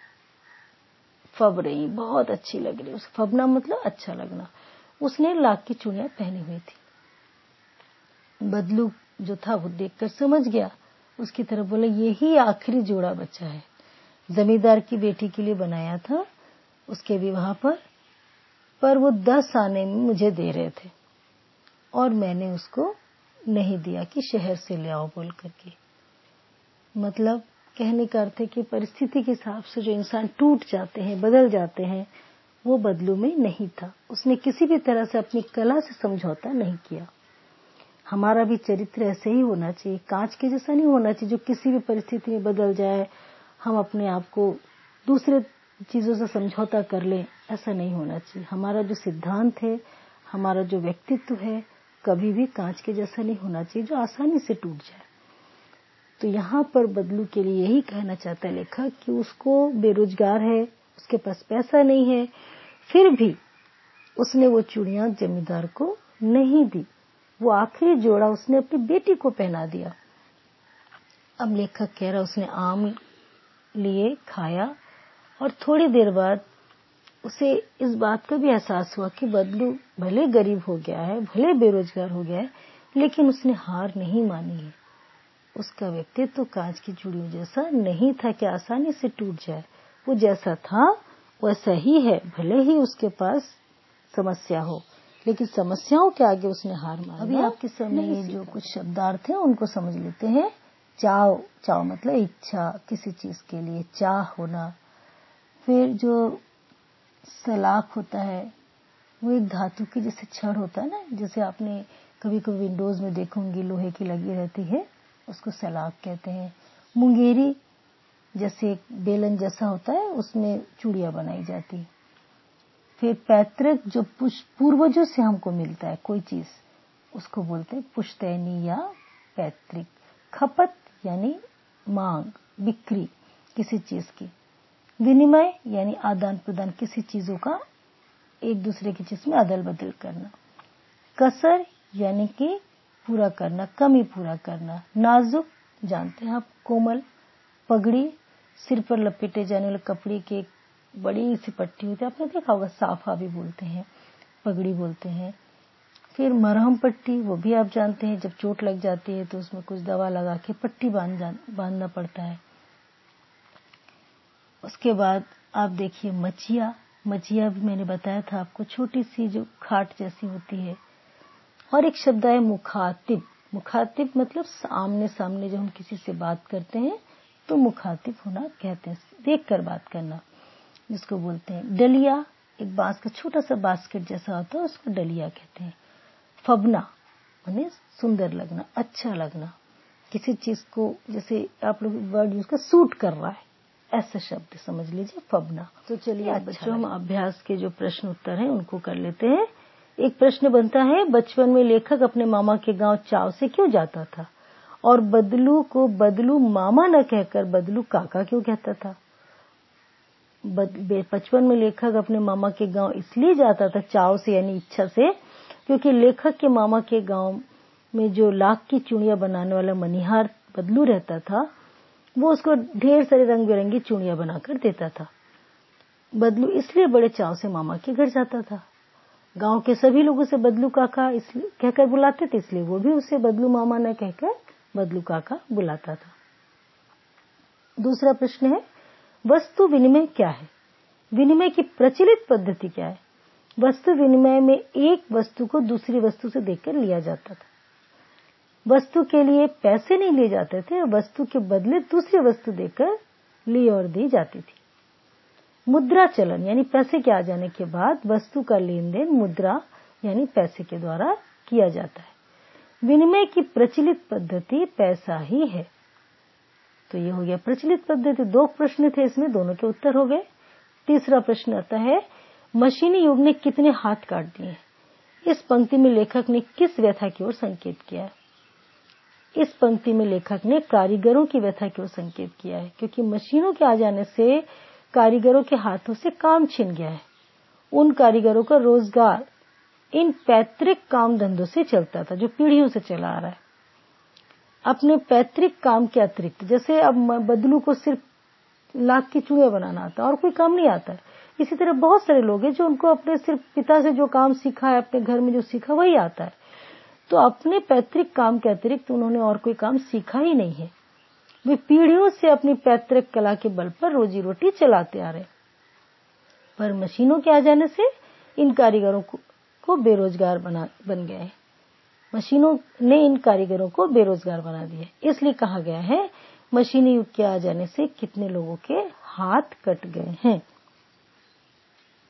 फब रही, बहुत अच्छी लग रही। उसे फबना मतलब अच्छा लगना। उसने लाख की चूड़ियां पहनी हुई थी। बदलू जो था वो देखकर समझ गया, उसकी तरफ बोला, यही आखिरी जोड़ा बचा है, जमींदार की बेटी के लिए बनाया था उसके विवाह पर, पर वो दस आने में मुझे दे रहे थे और मैंने उसको नहीं दिया कि शहर से ले आओ बोल करके। मतलब कहने का अर्थ है कि परिस्थिति के हिसाब से जो इंसान टूट जाते हैं, बदल जाते हैं, वो बदलू में नहीं था। उसने किसी भी तरह से अपनी कला से समझौता नहीं किया। हमारा भी चरित्र ऐसे ही होना चाहिए, कांच के जैसा नहीं होना चाहिए जो किसी भी परिस्थिति में बदल जाए, हम अपने आप को दूसरे चीजों से समझौता कर लें, ऐसा नहीं होना चाहिए। हमारा जो सिद्धांत है, हमारा जो व्यक्तित्व है, कभी भी कांच के जैसा नहीं होना चाहिए जो आसानी से टूट जाए। तो यहाँ पर बदलू के लिए यही कहना चाहता है लेखक कि उसको बेरोजगार है, उसके पास पैसा नहीं है, फिर भी उसने वो चूड़ियां जमींदार को नहीं दी। वो आखिरी जोड़ा उसने अपनी बेटी को पहना दिया। अब लेखक कह रहा उसने आम लिए, खाया और थोड़ी देर बाद उसे इस बात का भी एहसास हुआ कि बदलू भले गरीब हो गया है, भले बेरोजगार हो गया है, लेकिन उसने हार नहीं मानी है। उसका व्यक्तित्व तो कांच की चूड़ियों जैसा नहीं था कि आसानी से टूट जाए। वो जैसा था वैसा ही है, भले ही उसके पास समस्या हो, लेकिन समस्याओं के आगे उसने हार मानी। अभी आपके सामने ये जो कुछ शब्दार्थ हैं उनको समझ लेते हैं। चाव, चाव मतलब इच्छा, किसी चीज के लिए चाह होना। फिर जो सलाख होता है वो एक धातु की जैसे छड़ होता है ना, जैसे आपने कभी कभी विंडोज में देखोगे लोहे की लगी रहती है, उसको सलाख कहते हैं। मुंगेरी जैसे एक बेलन जैसा होता है, उसमें चूड़ियां बनाई जाती है। फिर पैतृक जो पूर्वजों से हमको मिलता है कोई चीज, उसको बोलते हैं पुश्तैनी या पैतृक। खपत यानी मांग, बिक्री किसी चीज की। विनिमय यानी आदान प्रदान, किसी चीजों का एक दूसरे की चीज में अदल बदल करना। कसर यानी कि पूरा करना, कमी पूरा करना। नाजुक जानते हैं आप, कोमल। पगड़ी सिर पर लपेटे जाने वाले कपड़े की एक बड़ी सी पट्टी होती है, आपने देखा होगा, साफा भी बोलते हैं, पगड़ी बोलते हैं। फिर मरहम पट्टी, वो भी आप जानते हैं, जब चोट लग जाती है तो उसमें कुछ दवा लगा के पट्टी बांध बांधना पड़ता है। उसके बाद आप देखिए मचिया। मचिया भी मैंने बताया था आपको, छोटी सी जो खाट जैसी होती है। और एक शब्द है मुखातिब। मुखातिब मतलब आमने सामने जो हम किसी से बात करते हैं तो मुखातिब होना कहते हैं, देख कर बात करना जिसको बोलते हैं। डलिया एक बांस का छोटा सा बास्केट जैसा होता है, उसको डलिया कहते हैं। फबना माने सुंदर लगना, अच्छा लगना, किसी चीज को जैसे आप लोग वर्ड यूज कर सूट कर रहा है, ऐसा शब्द समझ लीजिए फबना। तो चलिए अच्छा बच्चों, हम अभ्यास के जो प्रश्न उत्तर हैं उनको कर लेते हैं। एक प्रश्न बनता है, बचपन में लेखक अपने मामा के गांव चाव से क्यों जाता था और बदलू को बदलू मामा न कहकर बदलू काका क्यों कहता था? बचपन में लेखक अपने मामा के गांव इसलिए जाता था चाव से यानी इच्छा से, क्योंकि लेखक के मामा के गांव में जो लाख की चूड़ियां बनाने वाला मनिहार बदलू रहता था, वो उसको ढेर सारे रंग बिरंगी चूड़ियां बनाकर देता था। बदलू इसलिए बड़े चाव से मामा के घर जाता था। गांव के सभी लोग उसे बदलू काका इसलिए कहकर बुलाते थे, इसलिए वो भी उसे बदलू मामा न कहकर बदलू काका बुलाता था। दूसरा प्रश्न है, वस्तु विनिमय क्या है? विनिमय की प्रचलित पद्धति क्या है? वस्तु विनिमय में एक वस्तु को दूसरी वस्तु से देकर लिया जाता था। वस्तु के लिए पैसे नहीं लिए जाते थे, वस्तु के बदले दूसरी वस्तु देकर ली और दी जाती थी। मुद्रा चलन यानी पैसे के आ जाने के बाद वस्तु का लेन देन मुद्रा यानी पैसे के द्वारा किया जाता है। विनिमय की प्रचलित पद्धति पैसा ही है। तो ये हो गया प्रचलित पद्धति। दो प्रश्न थे इसमें, दोनों के उत्तर हो गए। तीसरा प्रश्न आता है, मशीनी युग ने कितने हाथ काट दिए? इस पंक्ति में लेखक ने किस व्यथा की ओर संकेत किया है? इस पंक्ति में लेखक ने कारीगरों की व्यथा की ओर संकेत किया है, क्योंकि मशीनों के आ जाने से कारीगरों के हाथों से काम छिन गया है। उन कारीगरों का रोजगार इन पैतृक काम धंधों से चलता था जो पीढ़ियों से चला आ रहा है। अपने पैतृक काम के अतिरिक्त, जैसे अब बदलू को सिर्फ लाख की चूड़ियां बनाना आता है और कोई काम नहीं आता है, इसी तरह बहुत सारे लोग हैं जो उनको अपने सिर्फ पिता से जो काम सीखा है, अपने घर में जो सीखा वही आता है। तो अपने पैतृक काम के अतिरिक्त उन्होंने और कोई काम सीखा ही नहीं है। वे पीढ़ियों से अपनी पैतृक कला के बल पर रोजी रोटी चलाते आ रहे, पर मशीनों के आ जाने से इन कारीगरों को, को बेरोजगार बना बन गए। मशीनों ने इन कारीगरों को बेरोजगार बना दिया, इसलिए कहा गया है मशीनी युग के आ जाने से कितने लोगों के हाथ कट गए हैं।